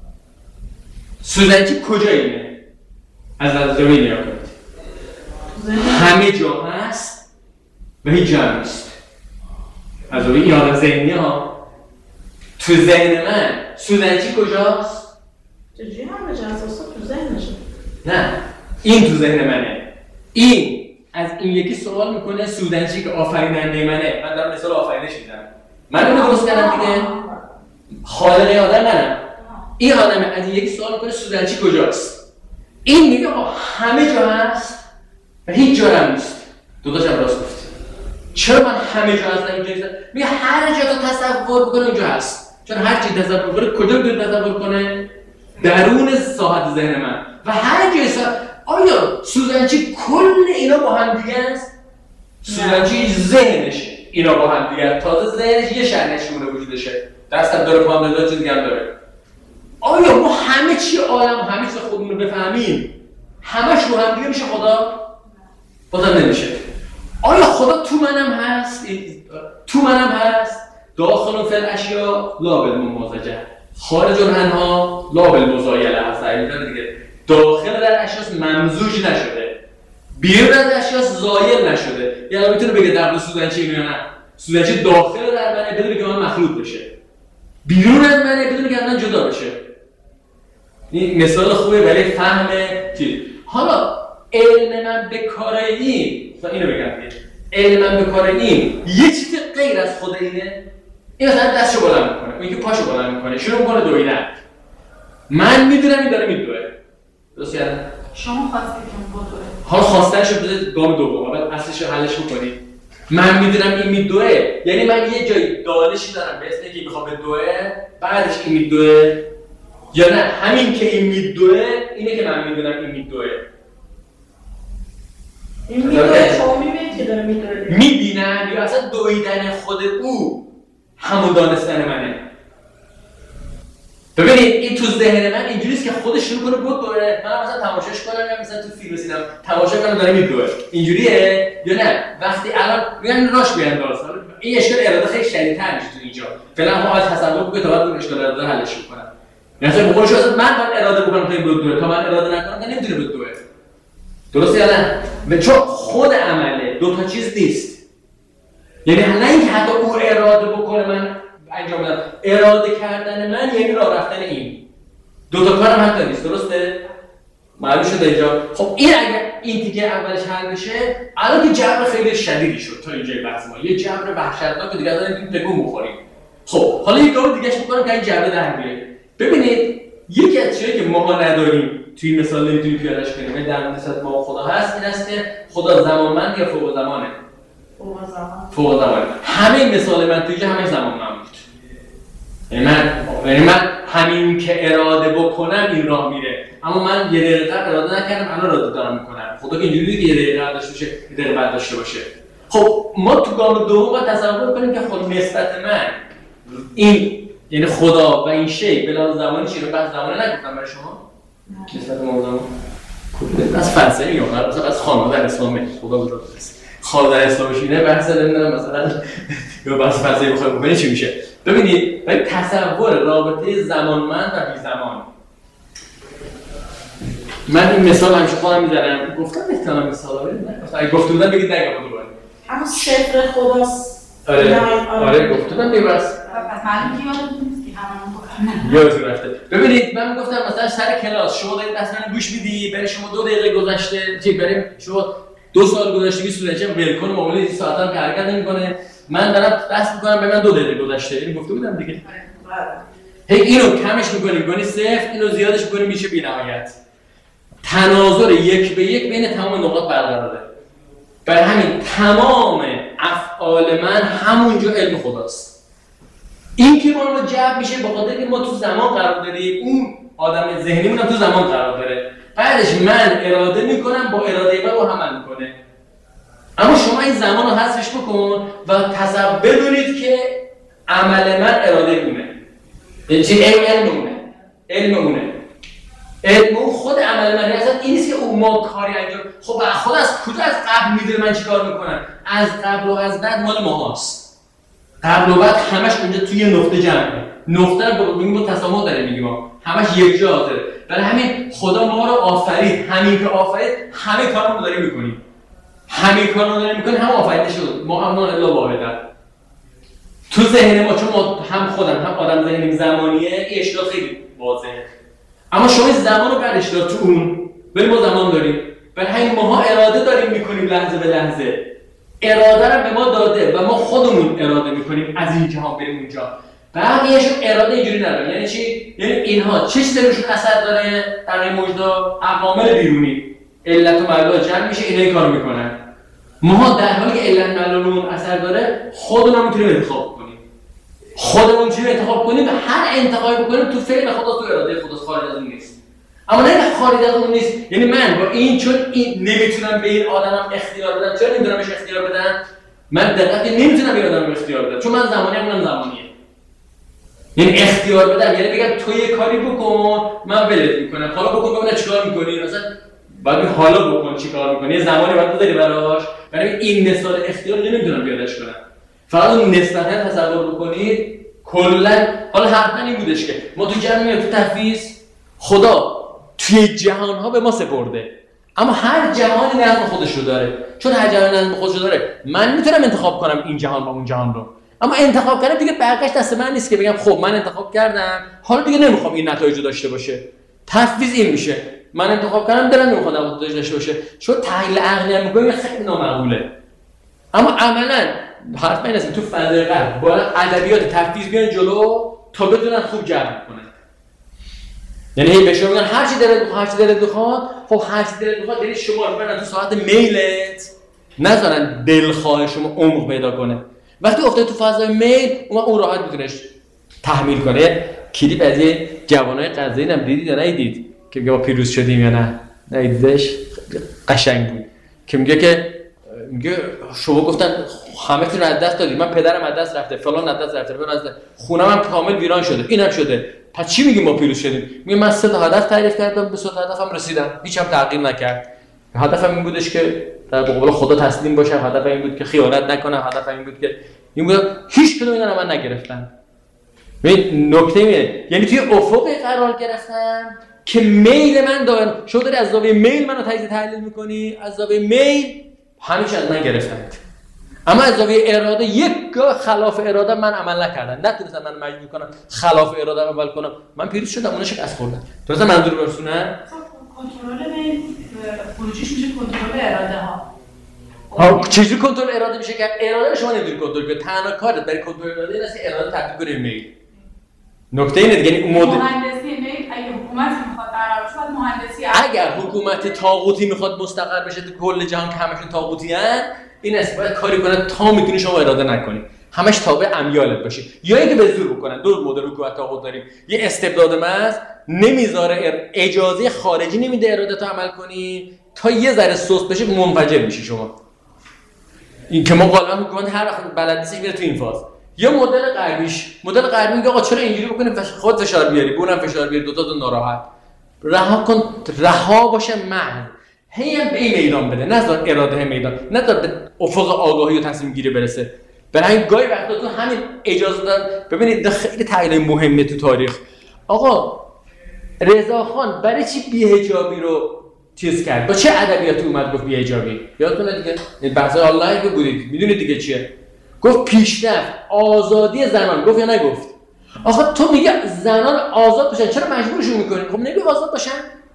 سوزنچی کجا اینه؟ از نظر من نگاه کنید. همه جا هست و هیچ جا نیست. از روی این آدم ذهنی ها تو ذهن من سوزنچی کجاست؟ چجوری همه جا هست؟ تو ذهنشه. نه این تو ذهن منه. این از این یکی سوال میکنه سوزنچی که آفریننده منه. من دارم مثال آفرینش میدم. من اونو درست کردم دیگه. خالق آدم منم. این آدم از این یکی سوال میکنه سوزنچی کجاست؟ این میگه همه جا هست و هیچ جا هم نیست. دو تاشم راست گفت. چرا من همه جا هستم اینجا نیستم؟ میگه هر جا تو تصور بکنه اونجا هست. چون هر چی تصور کنه کجا میتونه تصور کنه؟ درون ساحت ذهن من. و هر جای ساحت آیا سوزنچی کل اینا با هم دیگه است؟ سوزنچی ذهنشه اینا با هم دیگه. تازه ذهنش یه شرنشونه وجودشه. دستم داره پام داره چیز دیگه هم داره. آیا ما همه چی عالم همه چیز خودمون رو بفهمیم؟ همش رو هم دیگه میشه خدا؟ بازم نمیشه. آیا خدا تو منم هست؟ تو منم هست؟ داخل فی الاشیاء لا بالممازجه خارج عنها لا بالمزایله هست. دیگه داخل در اشیاء ممزوج نشده، بیرون از اشیاء زایل نشده. یعنی میتونه بگه در سوزنچی اینو نه، سوزنچی داخل در منه بدون که من مخلوط بشه، بیرون از منه بدون که من جدا بشه. این مثال خوبه برای فهم چیز. حالا علم من به کار این، اینو بگم دیگه، علم من به کار این یه چیز غیر از خود اینه. این مثلا دستشو بلند میکنه، اون که پاشو بلند میکنه، شروع میکنه دویدن. من میدونم این داره میدوه. درست کردم؟ شما خواستید که اون بدوه. حالا خواستنشو بذارید گام دوم، بعد اصلش رو حلش بکنید. من میدونم این میدوه، یعنی من یه جای دانشی دارم به اسم اینکه میخوام بدوه، بعدش این میدوه، یا نه همین که این میدوه اینه که من میدونم این میدوه. این میدوه شما میبینید که داره میدوه. میبینم یا اصلا دویدن خود او همون دانستن منه. ببینید این تو ذهن من اینجوریه که خودش شروع کنه بود دوره، من مثلا تماشاش کنم یا مثلا تو فیلم سینما تماشا کنم داره میدوه. اینجوریه یا نه؟ وقتی الان میگن راش بیانداز، این اشکال اراده خیلی شدیدتر میشه تو اینجا. فعلا ما از تصور بگو تا بعد اون اشکال اراده حلش کنم. مثلا به قولش من باید اراده بکنم تا این بدوه، تا من اراده نکنم که نمیتونه بدوه. درسته یا نه؟ و چون خود عمله دو تا چیز نیست. یعنی نه اینکه حتی او اراده بکنه من انجام بدم، اراده کردن من یعنی راه رفتن این. دو تا کارم حتی نیست. درسته؟ معلوم شده اینجا. خب این اگه این تیکه اولش حل بشه، الان که جبر خیلی شدیدی شد تا اینجای بحث ما. یه جبر وحشتناک دیگه داریم که تکون بخوریم. خب حالا یک کار دیگه‌اش می‌کنم که این جبر در بیاره. ببینید یکی از چیزایی که ما نداریم توی این مثال نمیتونیم پیاده‌اش کنیم در مورد نسبت ما خدا هست، این است که خدا زمانمند یا فوق زمانه. فوق زمان. فوق زمانه. همه مثال من توی همه زمانمند بود. یعنی من یعنی من همین که اراده بکنم این راه میره، اما من یه دقیقه اراده نکردم الان اراده دارم میکنم. خدا که اینجوری که یه دقیقه داشته باشه یه دقیقه بعد داشته باشه. خب ما تو گام دوم باید تصور کنیم که خود نسبت من این یعنی خدا و این شی بلا زمانی چیه؟ رو بعد زمانه نگفتم برای شما؟ نسبت ما زمان کلی از فلسفه یا مثلا از خانواده در اسلام خدا بود است. خانواده در اسلامش اینه بحث نمیدونم مثلا یا بحث فلسفه بخوام ببینید چی میشه. ببینید برای تصور رابطه زمانمند و بی زمان من این مثال همیشه خودم میزنم. گفتم احتمالاً مثالا بدید نه اگه گفته بودم بگید نگم دوباره. همون صفر خداست. آره آره گفته بودم بیبرس پس معلوم که یادتون نیست که هممون گفتم. یادتون رفته. ببینید من گفتم مثلا سر کلاس شما دارید اصلا گوش میدی، برای شما دو دقیقه گذشته چی برای شما دو سال گذشته که سوزنچی ولکن معامله سی ساعت هم حرکت نمیکنه، من دارم دست میکنم به من دو دقیقه گذشته. اینو گفته بودم دیگه. هی اینو کمش میکنیم میکنی صفر، اینو زیادش میکنیم میشه بی‌نهایت. تناظر یک به یک بین تمام نقاط برقراره. برای همین تمام افعال من همونجا علم خداست. این که ما رو جلب میشه با خاطر که ما تو زمان قرار داریم، اون آدم ذهنیمون هم تو زمان قرار داره. بعدش من اراده میکنم با اراده من رو عمل میکنه. اما شما این زمان رو حذفش بکن و تصور بدونید که عمل من اراده اونه. این چی علم اونه علم اونه علم اون خود عمل من اصلا این نیست که اون ما کاری انجام خب خود از کجا از قبل میدونه من چیکار میکنم از قبل و از بعد مال ماهاست قبل و بعد همش اونجا توی نقطه جمعه نقطه رو میگیم با تسامح داره میگیم ما همش یک جا حاضره برای همین خدا ما رو آفرید همین که آفرید همه کارا رو داریم میکنیم همه کارا رو داریم میکنیم هم آفریده شد ما هم الا واحد تو ذهن ما چون ما هم خودم هم آدم ذهنیم زمانیه این اشتراک خیلی واضحه اما شما زمان رو برش دار تو اون ولی ما زمان داریم برای همین ماها اراده داریم میکنیم لحظه به لحظه اراده رو به ما داده و ما خودمون اراده میکنیم از این جهان بریم اونجا بقیه‌شون اراده اینجوری نداره یعنی چی یعنی اینها چه چیزی روشون اثر داره در این موجودا عوامل بیرونی علت و معلول جمع میشه اینا این کارو میکنن ما در حالی که علت معلولمون اثر داره خودمون میتونیم انتخاب کنیم خودمون میتونیم انتخاب کنیم و هر انتخابی بکنیم تو فعل خدا تو اراده خدا خارج از اون نیست اما نه خارج از اون نیست یعنی من با این چون این نمیتونم به این آدمم اختیار بدم چرا نمیتونم بهش اختیار بدم من دقیقاً نمیتونم به آدمم اختیار بدم چون من زمانی هم زمانیه یعنی اختیار بدم یعنی بگم تو یه کاری بکن من ولت میکنم حالا بکن ببینم چیکار میکنی مثلا بعد حالا بکن چیکار میکنی یه زمانی وقت داری براش برای این مثال اختیار نمیدونم بیادش کنم فقط اون نسبتا تصور بکنید کلا حالا حرفا این بودش که ما تو جمعیت تو تفویض خدا توی جهان ها به ما سپرده اما هر جهانی نظم خودش رو داره چون هر جهانی نظم خودش رو داره من میتونم انتخاب کنم این جهان با اون جهان رو اما انتخاب کردم دیگه بقیش دست من نیست که بگم خب من انتخاب کردم حالا دیگه نمیخوام این نتایج رو داشته باشه تفویض این میشه من انتخاب کردم دلم نمیخواد نتایج داشته باشه چون تحلیل عقلی هم میگم خیلی نامعقوله اما عملاً حرف این است تو فضای غرب باید ادبیات تفویض بیان جلو تا بتونن خوب جمع کنن یعنی هی بهش میگن هر چی دلت بخواد هر چی دلت بخواد خب هر چی دلت بخواد یعنی شما رو برن تو ساعت میلت نذارن دلخواه شما عمق پیدا کنه وقتی افتاد تو فضای میل اون اون راحت میتونهش تحمیل کنه کلیپ از یه جوانای قزوین هم دیدید یا ندیدید که میگه ما پیروز شدیم یا نه ندیدش قشنگ بود که میگه که میگه شما گفتن همه تون از دست دادید من پدرم از دست رفته فلان از دست رفته فلان از دست خونم هم کامل ویران شده اینم شده پس چی میگیم ما پیروز شدیم میگه من سه تا هدف تعریف کردم به سه تا هدفم رسیدم هیچ هم تغییر نکرد هدفم این بودش که در مقابل خدا تسلیم باشم هدفم این بود که خیانت نکنم هدفم این بود که این بود هیچ کدوم اینا رو من نگرفتم ببین نکته اینه یعنی توی افقی قرار گرفتم که میل من دائم شما داری از زاویه میل منو تجزیه تحلیل میکنی از زاویه میل همیشه از من گرفتند اما از زاویه اراده یک گاه خلاف اراده من عمل نکردم نتونستم من مجبور کنم خلاف اراده عمل کنم من پیروز شدم اونها شکست خوردن تو مثلا منظور برسونن کنترل میل خروجیش میشه کنترل اراده ها ها چجوری کنترل اراده میشه که اراده رو شما نمیتونی کنترل کنی تنها کارت برای کنترل اراده این است که اراده تبدیل کنی میل نکته اینه دیگه یعنی مهندسی میل اگه حکومت میخواد قرار بشه مهندسی اگر حکومت طاغوتی میخواد مستقر بشه تو کل جهان که همشون طاغوتی ان این است باید کاری کنن تا میتونی شما اراده نکنی همش تابع امیالت باشه یا اینکه به زور بکنن دو مدل حکومت طاغوت داریم یه استبداد محض نمیذاره اجازه خارجی نمیده اراده تو عمل کنی تا یه ذره سست بشه منفجر میشی شما این که ما غالبا حکومت هر وقت بلد نیست میره تو این فاز یا مدل غربیش مدل غربی میگه آقا چرا اینجوری بکنیم خود فشار بیاری اونم فشار بیاری دو تا دو ناراحت رها کن رها باشه محض هی هم به این میدان بده نذار اراده میدان نذار به افق آگاهی و تصمیم گیری برسه برای همین گاهی وقتا تو همین اجازه دادن ببینید خیلی تحلیل مهمه تو تاریخ آقا رضاخان برای چی بی‌حجابی رو چیز کرد با چه ادبیاتی اومد گفت بی‌حجابی یادتونه دیگه این بحث آنلاین که بودید میدونید دیگه چیه گفت پیشرفت آزادی زنان گفت یا نگفت آخه تو میگه زنان آزاد باشن چرا مجبورشون میکنی خب نمیگه آزاد باشن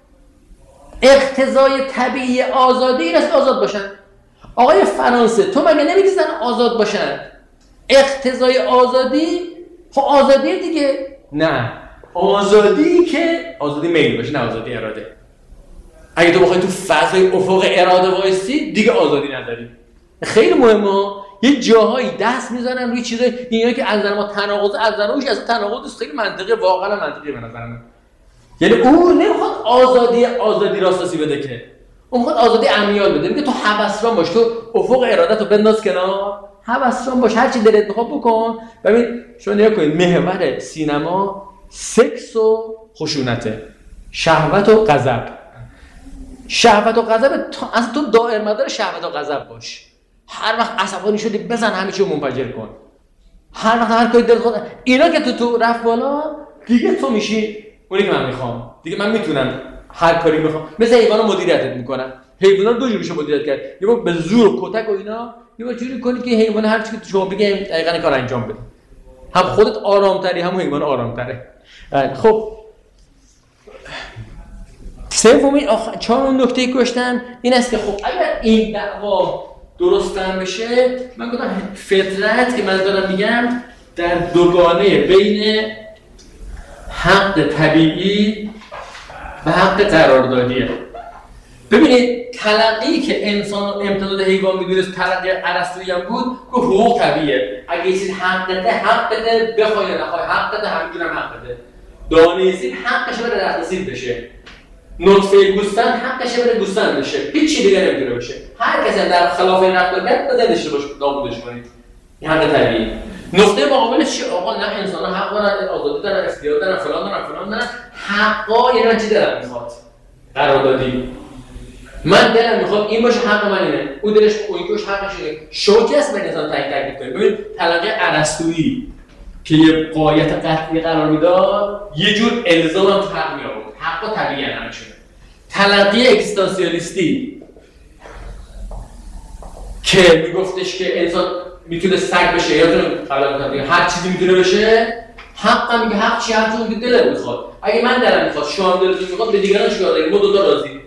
اقتضای طبیعی آزادی این است آزاد باشن آقای فرانسه تو مگه نمیگی زن آزاد باشن اقتضای آزادی خب آزادی دیگه نه آزادی که آزادی میل باشه نه آزادی اراده اگه تو بخوای تو فضای افق اراده وایسی دیگه آزادی نداری خیلی مهمه یه جاهایی دست میزنن روی چیزای اینا که از نظر ما تناقض از نظر اوش از تناقض خیلی منطقی واقعا منطقی به نظر من یعنی اون نمیخواد آزادی آزادی راستاسی بده که اون میخواد آزادی امیال بده میگه تو هوسران باش تو افق ارادت رو بنداز کنار هوسران باش هر چی دلت میخواد بکن ببین شما نگاه کنید محور سینما سکس و خشونته، شهوت و غضب. شهوت و غضب تا از تو دائر مدار شهوت و غضب باش. هر وقت عصبانی شدی بزن همه چیو منفجر کن. هر وقت هر کاری دلت خود اینا که تو تو رفت بالا دیگه تو میشی اونی که من میخوام. دیگه من میتونم هر کاری میخوام. مثل حیونا مدیریتت میکنم. حیونا دو جوری میشه مدیریت کرد. یه بار به زور و کتک و اینا، یه بار جوری کنی که حیوان هر چی که شما بگی دقیقاً کار انجام بده. هم خودت آرامتری هم حیوان آرامتره. خب سومین آخر چهارمین نکته که گفتم این است که خب اگر این دعوا درست هم بشه، من گفتم فطرت که من دارم میگم در دوگانه بین حق طبیعی و حق قراردادیه. ببینید تلقی که انسان امتداد حیوان میدونست تلقی ارسطویی هم بود که حقوق طبیعیه. اگه یه چیز حقته حقته بخوای یا نخوای حقته همینجورم حقته. دانه سیب حقش بره رخت سیب بشه. نطفه گوسفند حقش بره گوسفند بشه. هیچ چیز دیگه نمیتونه بشه. هر کسی در خلاف این رفتار کرد بزنش باشه نابودش کنید. این حق طبیعی. نقطه مقابلش چیه؟ آقا نه انسان‌ها حق دارن، آزادی دارن، اختیار دارن، فلان دارن، فلان دارن. حقا یعنی چی دلم میخواد؟ قراردادی. من دلم میخواد این باشه حق من اینه. اون دلش اون یکیش حقش اینه. شوکه است به انسان تک تک کنه. ببین تلقی ارسطویی که یه قایت قطعی قرار میداد، یه جور الزام هم حق می آورد. حق طبیعی همشونه. تلقی اگزیستانسیالیستی که میگفتش که انسان میتونه سگ بشه یا قبلا هر چیزی میتونه بشه، حق هم میگه حق چی هر چیزی که دلت میخواد. اگه من دلم میخواد، شما دلتون میخواد، به دیگران چیکار داریم؟ ما دو تا راضی.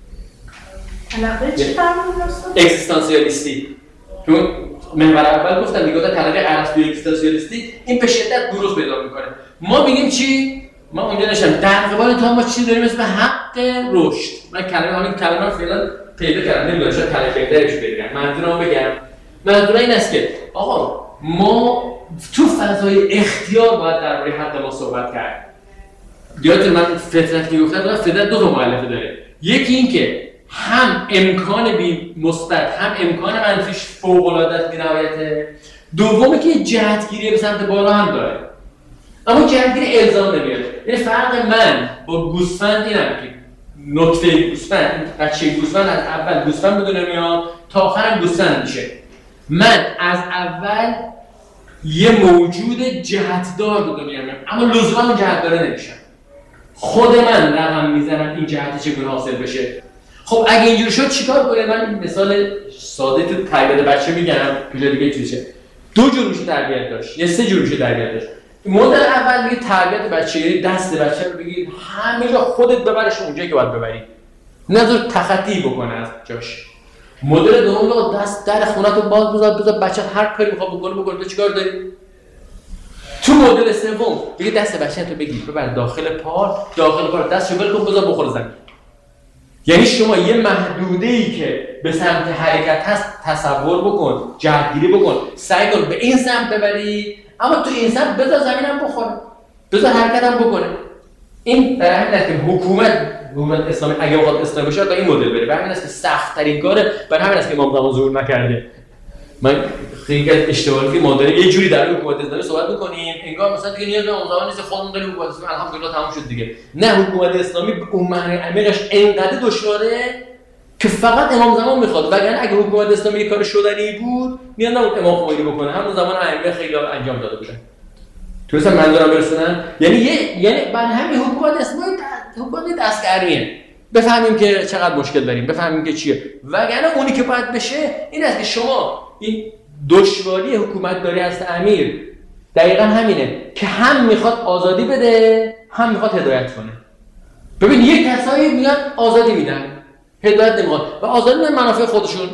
تلقی چی فرمون راست؟ اگزیستانسیالیستی. چون محور اول گفتم دیگه تلقی ارسطویی اگزیستانسیالیستی این به شدت بروز پیدا میکنه. ما میگیم چی؟ ما اونجا نشم در قبال تو ما چی داریم اسم حق رشد. من کلمه همین کلمه رو فعلا پیدا کردم، نمیدونم شاید کلمه بهترش بگم. منظورم بگم منظور این است که آقا ما تو فضای اختیار باید درباره حق ما صحبت کرد. یادت من فطرت که گفتم فطرت دو تا مؤلفه داره. یکی این که هم امکان بی مثبت هم امکان منفیش فوق العاده است بی‌نهایته. دومی که جهتگیری به سمت بالا هم داره. اما جهتگیری الزام نمیاره. یعنی فرق من با گوسفند اینه که نطفه گوسفند، بچه گوسفند از اول گوسفند به دنیا میاد تا آخر گوسفند میشه. من از اول یه موجود جهتدار به دنیا میام، اما لزوما جهتدار نمیشم. خود من رقم میزنم این جهت چگونه حاصل بشه. خب اگه اینجوری شد چیکار کنه؟ من مثال ساده تو تربیت بچه میگم که دیگه چیزشه. دو جور میشه تربیت داشت یا سه جور میشه تربیت داشت. مدل اول میگه تربیت بچه، یعنی دست بچه رو بگیر همه جا خودت ببرش اونجایی که باید ببری، نذار تخطی بکنه از جاش. مدل دوم میگه دست در خونه‌تو باز بذار بذار بچه هر کاری میخواد بکنه بکنه. تو چیکار داری؟ تو مدل سوم میگه دست بچه تو بگیر ببر داخل پار، داخل پار دستشو بگیر بذار بخوره زمین. یعنی شما یه محدوده‌ای که به سمت حرکت هست تصور بکن، جهتگیری بکن، سعی کن به این سمت ببری، اما تو این سمت بذار زمینم بخوره، بذار حرکتم بکنه. این در همین است که حکومت حکومت اسلامی اگه بخواد اسلامی بشه تا این مدل بره. برای همین است که سخت‌ترین کاره، برای همین است که امام زمان ظهور نکرده. من خیلی اشتباهی که ما داریم یه جوری در حکومت اسلامی صحبت می‌کنیم انگار مثلا دیگه نیاز به امام زمان نیست، خودمون داریم حکومت اسلامی الحمدلله تموم شد دیگه. نه، حکومت اسلامی به اون معنی عمیقش انقدر دشواره که فقط امام زمان میخواد. وگرنه اگه حکومت اسلامی کار شدنی بود نیاز نبود امام خمینی بکنه، همون زمان ائمه خیلی انجام داده بودن. تو مثلا منظورم برسونن یعنی یه یعنی برای همین حکومت اسلامی حکومت دستگریه. بفهمیم که چقدر مشکل داریم، بفهمیم که چیه. وگرنه اونی که باید بشه این است که شما این دشواری حکومت داری از امیر دقیقاً همینه که هم میخواد آزادی بده هم میخواد هدایت کنه. ببین یک کسایی میان آزادی میدن هدایت نمیخواد و آزادی میدن منافع خودشون.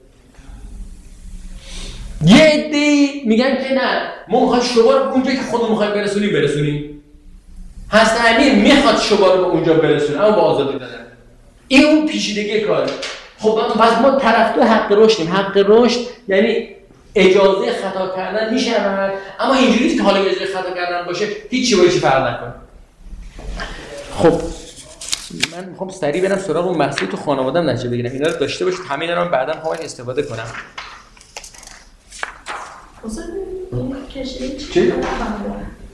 یه عده‌ای میگن که نه ما میخوایم شما رو اونجایی که خودمون میخوایم برسونیم برسونیم. حضرت امیر میخواد شما رو به اونجا برسونه اما با آزادی دادن. این اون پیچیدگی کاره. خب پس ما طرفدار حق رشدیم. حق رشد یعنی اجازه خطا کردن میشود، اما اینجوری که حالا اجازه خطا کردن باشه هیچی با هیچی فرق نکنه. خب من میخوام سریع برم سراغ اون محصول تو خانواده‌ام نتیجه بگیرم. اینا رو داشته باشید، همه اینا رو بعداً خواهم استفاده کنم. اصلا این کشیدی چی؟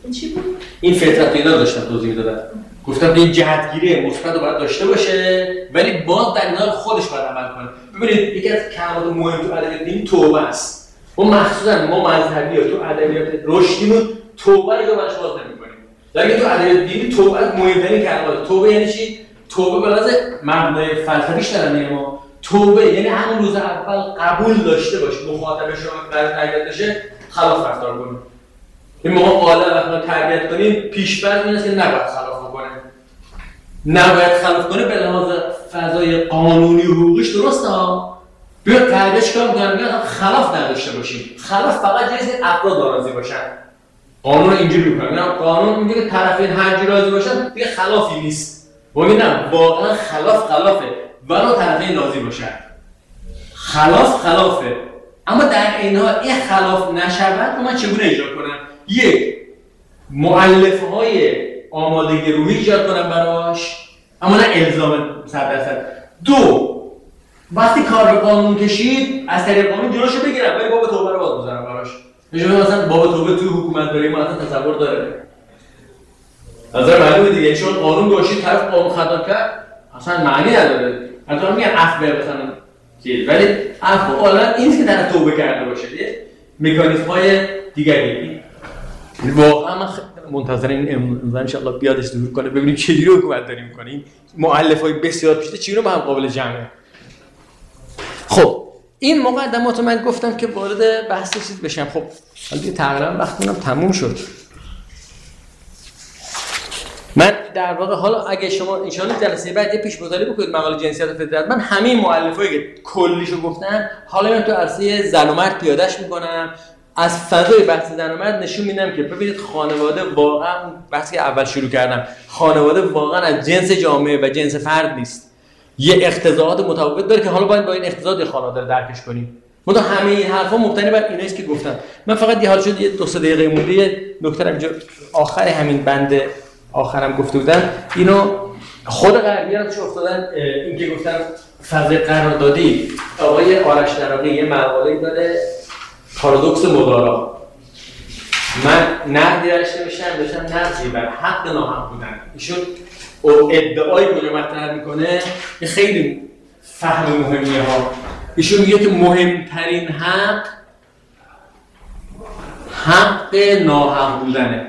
این چی بود؟ این فطرت اینا داشتم توضیح میدادم. گفتم این جهتگیری مثبت رو باید داشته باشه ولی باز در کنار خودش باید عمل کنه. ببینید یکی از کلمات مهم تو ادبیات دینی توبه است. ما مخصوصا ما مذهبی‌ها تو ادبیات رشدیمون توبه رو براش باز نمی‌کنیم. ولی تو ادبیات دینی توبه از مهمترین کلمات. توبه یعنی چی؟ توبه به لحاظ مبنای فلسفیش دارن میگم ما. توبه یعنی همون روز اول قبول داشته باش مخاطب شما در تربیت بشه خلاف رفتار کنه. این موقع قالا وقتی تربیت کنیم پیش‌فرض این است که نباید خلاف کنه. نباید خلاف کنه به لحاظ فضای قانونی و حقوقیش درسته ها. بیا تربیتش کار می‌کنن میگن خلاف نداشته باشیم. خلاف فقط جای افراد راضی باشن. قانون اینجوری می‌کنه. میگن قانون میگه که طرفین هر جوری راضی باشن دیگه خلافی نیست. میگم واقعا خلاف خلافه ولو طرفین راضی باشن. خلاف خلافه. اما در این حال این خلاف نشود من چگونه اجرا کنم؟ یک مؤلفه‌های آمادگی روحی ایجاد کنم براش اما نه الزام صد درصد. دو وقتی کار به قانون کشید از طریق قانون جلوشو بگیرم ولی باب توبه رو باز بذارم براش. میشه مثلا باب توبه توی حکومت داری ما اصلا تصور داره. نظر معلومه دیگه چون قانون گوشید طرف قانون خطا کرد اصلا معنی نداره. البته میگن عفو مثلا چیز ولی عفو حالا این که طرف توبه کرده باشه دیگه مکانیزم‌های دیگری. واقعا من منتظر این امروز ان شاء الله بیادش ظهور کنه ببینیم چه جوری حکومت داری می‌کنه. این مؤلفه‌های بسیار پیشته چی رو با هم قابل جمعه. خب این مقدمات رو من گفتم که وارد بحث چیز بشم. خب حالا دیگه تقریبا وقتمون تموم شد. من در واقع حالا اگه شما ان شاء الله جلسه بعد یه پیش مطالعه بکنید مقاله جنسیت و فطرت من همه مؤلفه‌ای که کلیشو گفتن حالا من تو عرصه زن و مرد پیادهش می‌کنم از فضای بحث زن و مرد نشون میدم که ببینید خانواده واقعا بحثی اول شروع کردم خانواده واقعا از جنس جامعه و جنس فرد نیست. یه اقتضاعات متفاوت داره که حالا باید با این اقتضاعات خانواده رو درکش کنیم. من همه این حرفا مبتنی بر ایناست که گفتم. من فقط یه حال شد یه دو سه دقیقه مونده یه نکته اینجا آخر همین بند آخرم گفته بودن اینو خود غربی‌ها توش افتادن این که گفتم فضای قراردادی آقای آرش دراقی یه مقاله‌ای داره پارادوکس مدارا. من نقدی درش نوشتم داشتم نقدی بر حق ناحق بودن. ایشون ادعای کجا مطرح میکنه که خیلی فهم مهمیه ها. ایشون میگه که مهمترین حق حق ناحق بودنه.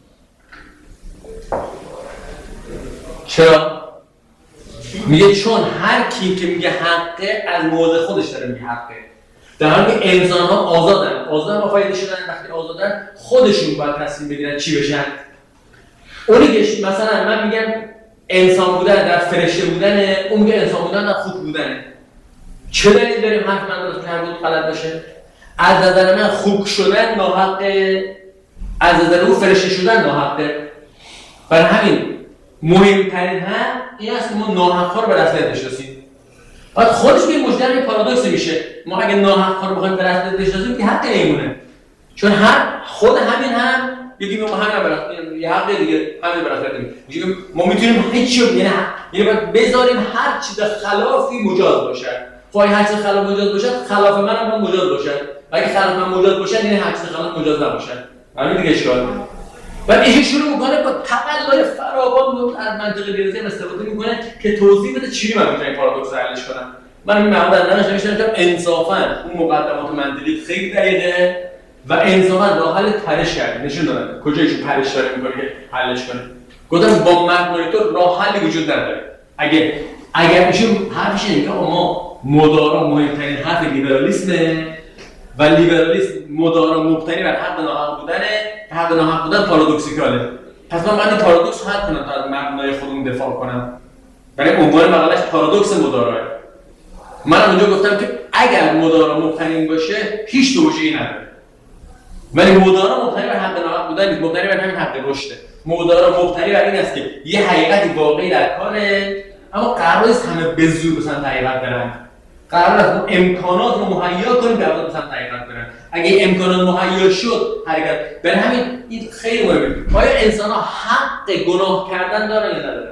چرا؟ میگه چون هر کی که میگه حقه از موضع خودش داره میگه حقه. در حالی که انسان ها آزادن آزادن آفریده شدن وقتی آزادن خودشون باید تصمیم بگیرن چی بشن. اونی که مثلا من میگم انسان بودن در فرشته بودنه اون میگه انسان بودن در خوک بودنه. چه دلیل داریم حرف من درست هر بود غلط باشه؟ از نظر من خوک شدن ناحقه از نظر او فرشته شدن ناحقه. برای همین مهمترین حق این است که ما ناحق‌ها رو به رسمیت بشناسیم. بعد خودش به این مجدر پارادوکس میشه. ما اگه ناحق‌ها رو بخوایم به رسمیت بشناسیم که حق ایمونه. چون هر خود همین هم یکی ما همین برای یه حق دیگه همین برای میگیم ما میتونیم هیچ چیزی یعنی یعنی باید بذاریم هر چیز خلافی مجاز باشه. خب هر چیز خلاف مجاز باشه خلاف من هم مجاز باشه. اگه خلاف من مجاز باشه یعنی هر چیز خلاف مجاز نباشه. همین دیگه اشکال. بعد این شروع میکنه با تقلای فراوان از منطق ریاضی استفاده میکنه که توضیح بده چی من میتونم پارادوکس رو حلش کنم. من این مقاله رو نوشتم که انصافا اون مقدمات منطقی خیلی دقیقه و انصافا راه حل ترش کرده نشون دادن کجایشون ترش داره میکنه که حلش کنه. گفتم با مبنای تو راه حلی وجود نداره. اگه اگر ایشون حرفش اینه که ما مدارا مهمترین حرف لیبرالیسمه و لیبرالیسم مدارا مبتنی بر حق ناحق بودنه. حق ناحق بودن پارادوکسیکاله. پس من باید این پارادوکس حل کنم تا از مبنای خودم دفاع کنم. برای عنوان مقاله‌اش پارادوکس مدارا. من اونجا گفتم که اگر مدارا مبتنی باشه هیچ توجیهی نداره. ولی مدارا مبتنی بر حق ناحق بودن نیست، مبتنی بر همین حق رشده. مدارا مبتنی بر این است که یه حقیقتی واقعی در کاره اما قرار نیست همه به زور بسن حقیقت برن. قرار است امکانات رو مهیا کنیم که افراد بسن حقیقت برن. اگه امکانات مهیا شد حرکت. برای همین این خیلی مهمه. آیا انسان‌ها حق گناه کردن دارن یا ندارن؟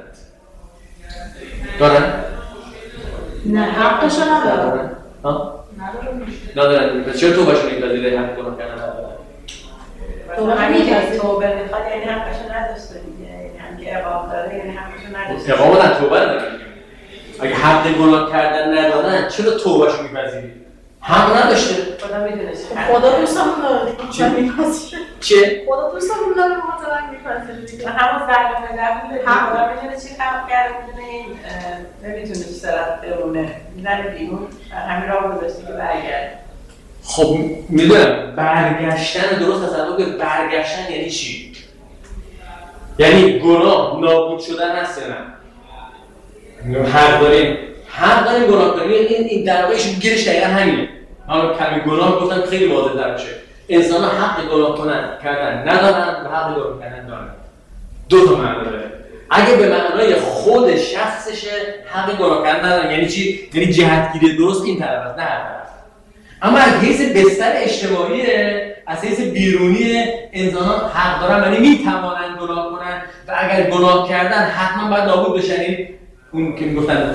دارن؟ نه حقش ندارن. ها؟ ندارن. پس چرا تو باشون این پذیره حق گناه کردن ندارن؟ تو همین که توبه می‌خواد اعتقاد یعنی حقشو نداشته دیگه، یعنی هم که عقاب داره یعنی حقشو نداشته. عقاب نه، توبه نداره. اگه حق گناه کردن ندارن چرا توبهشو میپذیری؟ حق نداشته. خدا میدونه. خدا دوستمون داره چه میپذیره؟ چه؟ خدا دوستمون داره مثلا میپذیره. همون ظلم پدر بوده. خدا میدونه چی خلق کرده، میدونه این نمیتونه چی طرف بمونه. میزنه بیرون همین راه گذاشته که برگرده. خب میدونم برگشتن درست تصور کنید، برگشتن یعنی چی؟ یعنی گناه نابود شدن هست یا نه؟ حق داریم حق داریم گناه کنیم. این این در واقعش گیرش دقیقا همینه. من کلمه گناه گفتم خیلی واضح تر بشه. انسان ها حق گناه کنن کردن ندارن و حق گناه کردن دارن. دو تا معنی داره. اگه به معنای خود شخصشه حق گناه کردن ندارن یعنی چی؟ یعنی جهتگیری درست این طرف است نه هر طرف. اما از حیث بستر اجتماعیه، از حیث بیرونی انسان‌ها حق دارن یعنی میتوانن گناه کنن و اگر گناه کردن حتما باید نابود بشن. این اون که میگفتن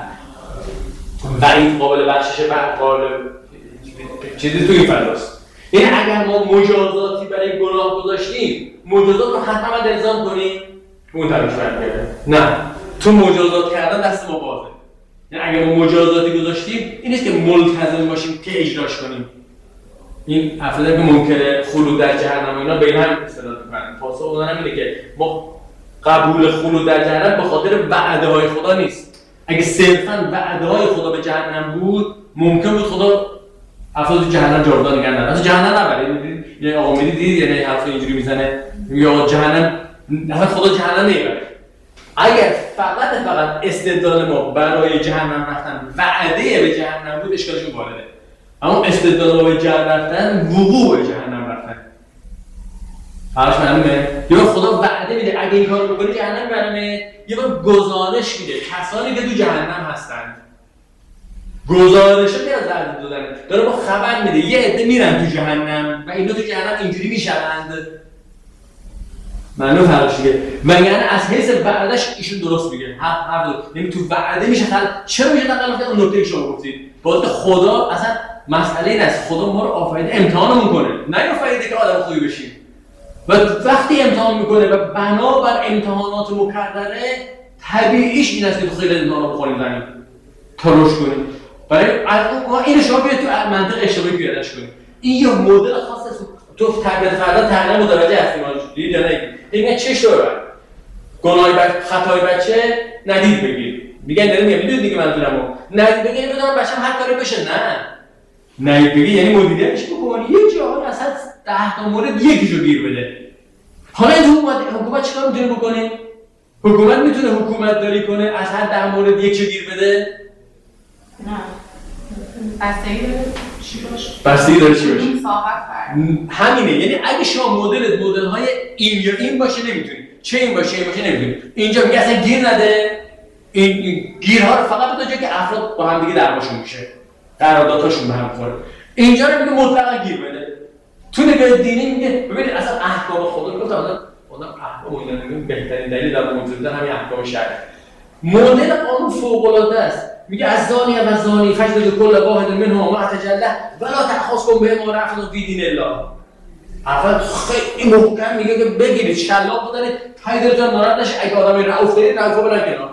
وعید قابل بخششه و قابل چیزی توی این فضاست. یعنی اگر ما مجازاتی برای گناه گذاشتیم مجازات رو حتما باید الزام کنیم اون طرفش برگرده. نه، تو مجازات کردن دست ما بازه. یعنی اگر ما مجازاتی گذاشتیم این نیست که ملتزم باشیم که اجراش کنیم. این افرادی که منکر خلود در جهنم و اینا به این هم استدلال می‌کنن. پاسخ اونها اینه که ما قبول خلود در جهنم به خاطر وعده های خدا نیست. اگه صرفاً وعده های خدا به جهنم بود ممکن بود خدا افراد تو جهنم جاودان نگه نداره. اصلا جهنم نبره. یه آقا میدید یعنی حرف اینجوری میزنه یا جهنم اصلا خدا جهنم نمیبره. اگر فقط فقط استدلال ما برای جهنم رفتن وعده به جهنم بود اشکالشون وارده. اما استدلال ما به جهنم رفتن وقوع به جهنم رفتن. حالش معلومه؟ یا خدا وعده میده اگه این کارو بکنی جهنم میبرمه، یه بار گزارش میده کسانی که تو جهنم هستند. گزارشه میاد درد دادن. داره با خبر میده یه عده میرن تو جهنم و اینا تو جهنم اینجوری میشوند. معلومه فرقش دیگه. مگر از حیث وعدهش ایشون درست میگه. حق حق یعنی تو وعده میشه خل چرا میشه تقلب اون نکته شما گفتید. باید خدا اصلا مسئله این است خدا ما رو آفریده امتحانمون کنه. نه آفریده که آدم خوبی بشیم. و وقتی امتحان میکنه و بنابر امتحانات مکرره طبیعیش این است که تو خیلی نانا بخوریم زمین تا رشد کنیم. برای ما اینو شما بیاید تو منطق اشتباهی پیاده‌اش کنیم. این یه مدل خاص است. تو تربیت فرزند تقریبا متوجه هستی ما دید یا نه؟ میگن چه شوره؟ گناه بچه خطای بچه ندید بگیر. میگن دارم میگم میدونید دیگه منظورمو. ندید بگیر بدون بچه‌م هر کاری بشه نه. ندید بگیر یعنی مدیریتش بکنی یه جایی اصلا ده تا مورد یکیشو گیر بده. حالا این حکومت حکومت چیکار میتونه بکنه؟ حکومت میتونه حکومت داری کنه از هر ده مورد یکیشو گیر بده؟ نه. بستگی داره چی باشه؟ بستگی داره چی باشه؟ همینه. یعنی اگه شما مدل مدل‌های این یا این باشه نمیتونی. چه این باشه این باشه نمیتونی. اینجا میگه اصلا گیر نده. این, این گیرها رو فقط بده جایی که افراد با هم دیگه دعواشون میشه. قراردادهاشون به هم می‌خوره. اینجا رو میگه مطلقاً گیر بده. تو نگاه دینی میگه ببینید اصلا احکام خدا گفت آدم آدم احکام اینا میگن بهترین دلیل در موجود بودن همین احکام شرعی. مدل قانون فوق‌العاده است. میگه از زانی و زانی فجلد کل واحد منهما ما تجله ولا تأخذكم بهما رأفة فی دین الله. اول خیلی محکم میگه که بگیرید شلاق بزنید تا دلتون ناراحت نشه. اگه آدمی رأوف دارید رأوف برن کنار.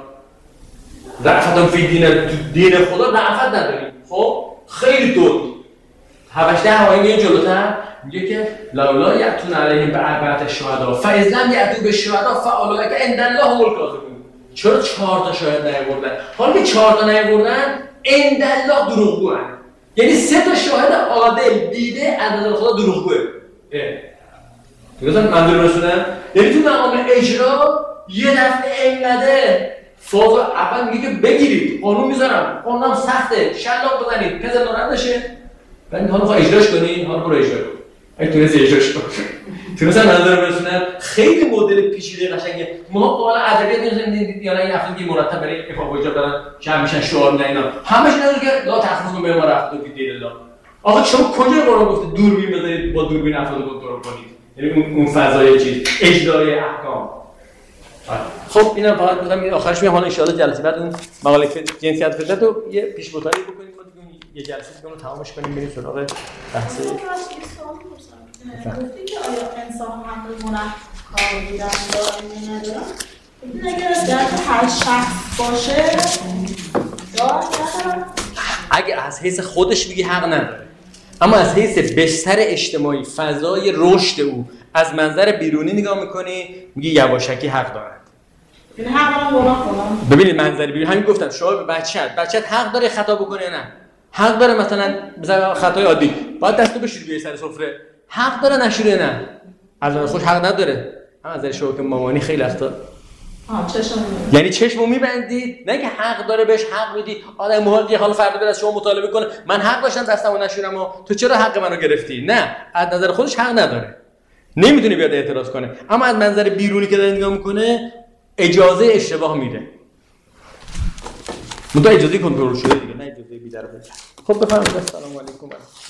رأفة فی دین دین خدا رأفت ندارید. خب خیلی دود. هفده هوایی جلوتر میگه که لولا یأتون علیهم بأربعة الشهداء فإذ لم یأتوا بالشهداء فأولئک عند الله هم الکاذبون. چرا چهار تا شاهد نیاوردن؟ حالا که چهار تا نیاوردن عند الله دروغگوان. یعنی سه تا شاهد عادل دیده از نظر خدا دروغگوه. درسته منظور رسولم؟ یعنی تو مقام اجرا یه دفعه اینقدر فاز اول میگه که بگیرید قانون میذارم قانونم سخته شلاق بزنید کسی ناراحت نشه. بعد حالا خواهی اجراش کنی حالا برو اجرا کن. اگه تونستی اجراش کن. تونستم منظور برسونم خیلی مدل پیچیده قشنگه. ما بالا ادبیات می‌ذاریم یا نه این افرادی که مرتب برای افاق و ایجاب دارن جمع میشن شعار میدن اینا. همش اینا که لا تخصص به ما رفت و دید الله. آقا شما کجا قرآن گفته دوربین بذارید با دوربین افراد رو کنترل کنید. یعنی اون اون فضای چیز اجرای احکام. خب اینم فقط گفتم آخرش میام حالا ان شاء الله جلسه بعد اون مقاله جنسیت فطرت رو یه پیش‌برد بکنیم بعد یه جلسه دیگه رو تمامش کنیم بریم سراغ بحث. گفتی که آیا انسان حق گناه کار بودن دارم یا ندارم. این اگر در هر شخص باشه دارم ندارم. اگه از حیث خودش بگی حق نداره، اما از حیث بستر اجتماعی، فضای رشد او، از منظر بیرونی نگاه میکنی میگی یواشکی حق دارد. این حق دارم گناه کنم. ببینید منظر بیرونی همین گفتم، شما به بچه‌ت بچه‌ت حق داره خطا بکنه یا نه؟ حق داره مثلا مثلا خطای عادی باید دستو بشوری بیای سر سفره، حق داره نشوره نه؟ از من خوش حق نداره. هم از شما که مامانی خیلی وقتا آه چشم یعنی چشمو میبندید، نه که حق داره بهش حق بدی آدم محقق حالا فردا بره از شما مطالبه کنه من حق داشتم دستمو نشورم و تو چرا حق منو گرفتی؟ نه، از نظر خودش حق نداره، نمیتونه بیاد اعتراض کنه، اما از منظر بیرونی که داره نگاه میکنه اجازه اشتباه میده. متأ اجازه کنترل شده دیگه، نه اجازه بی‌دربه. خب بفرمایید. السلام علیکم.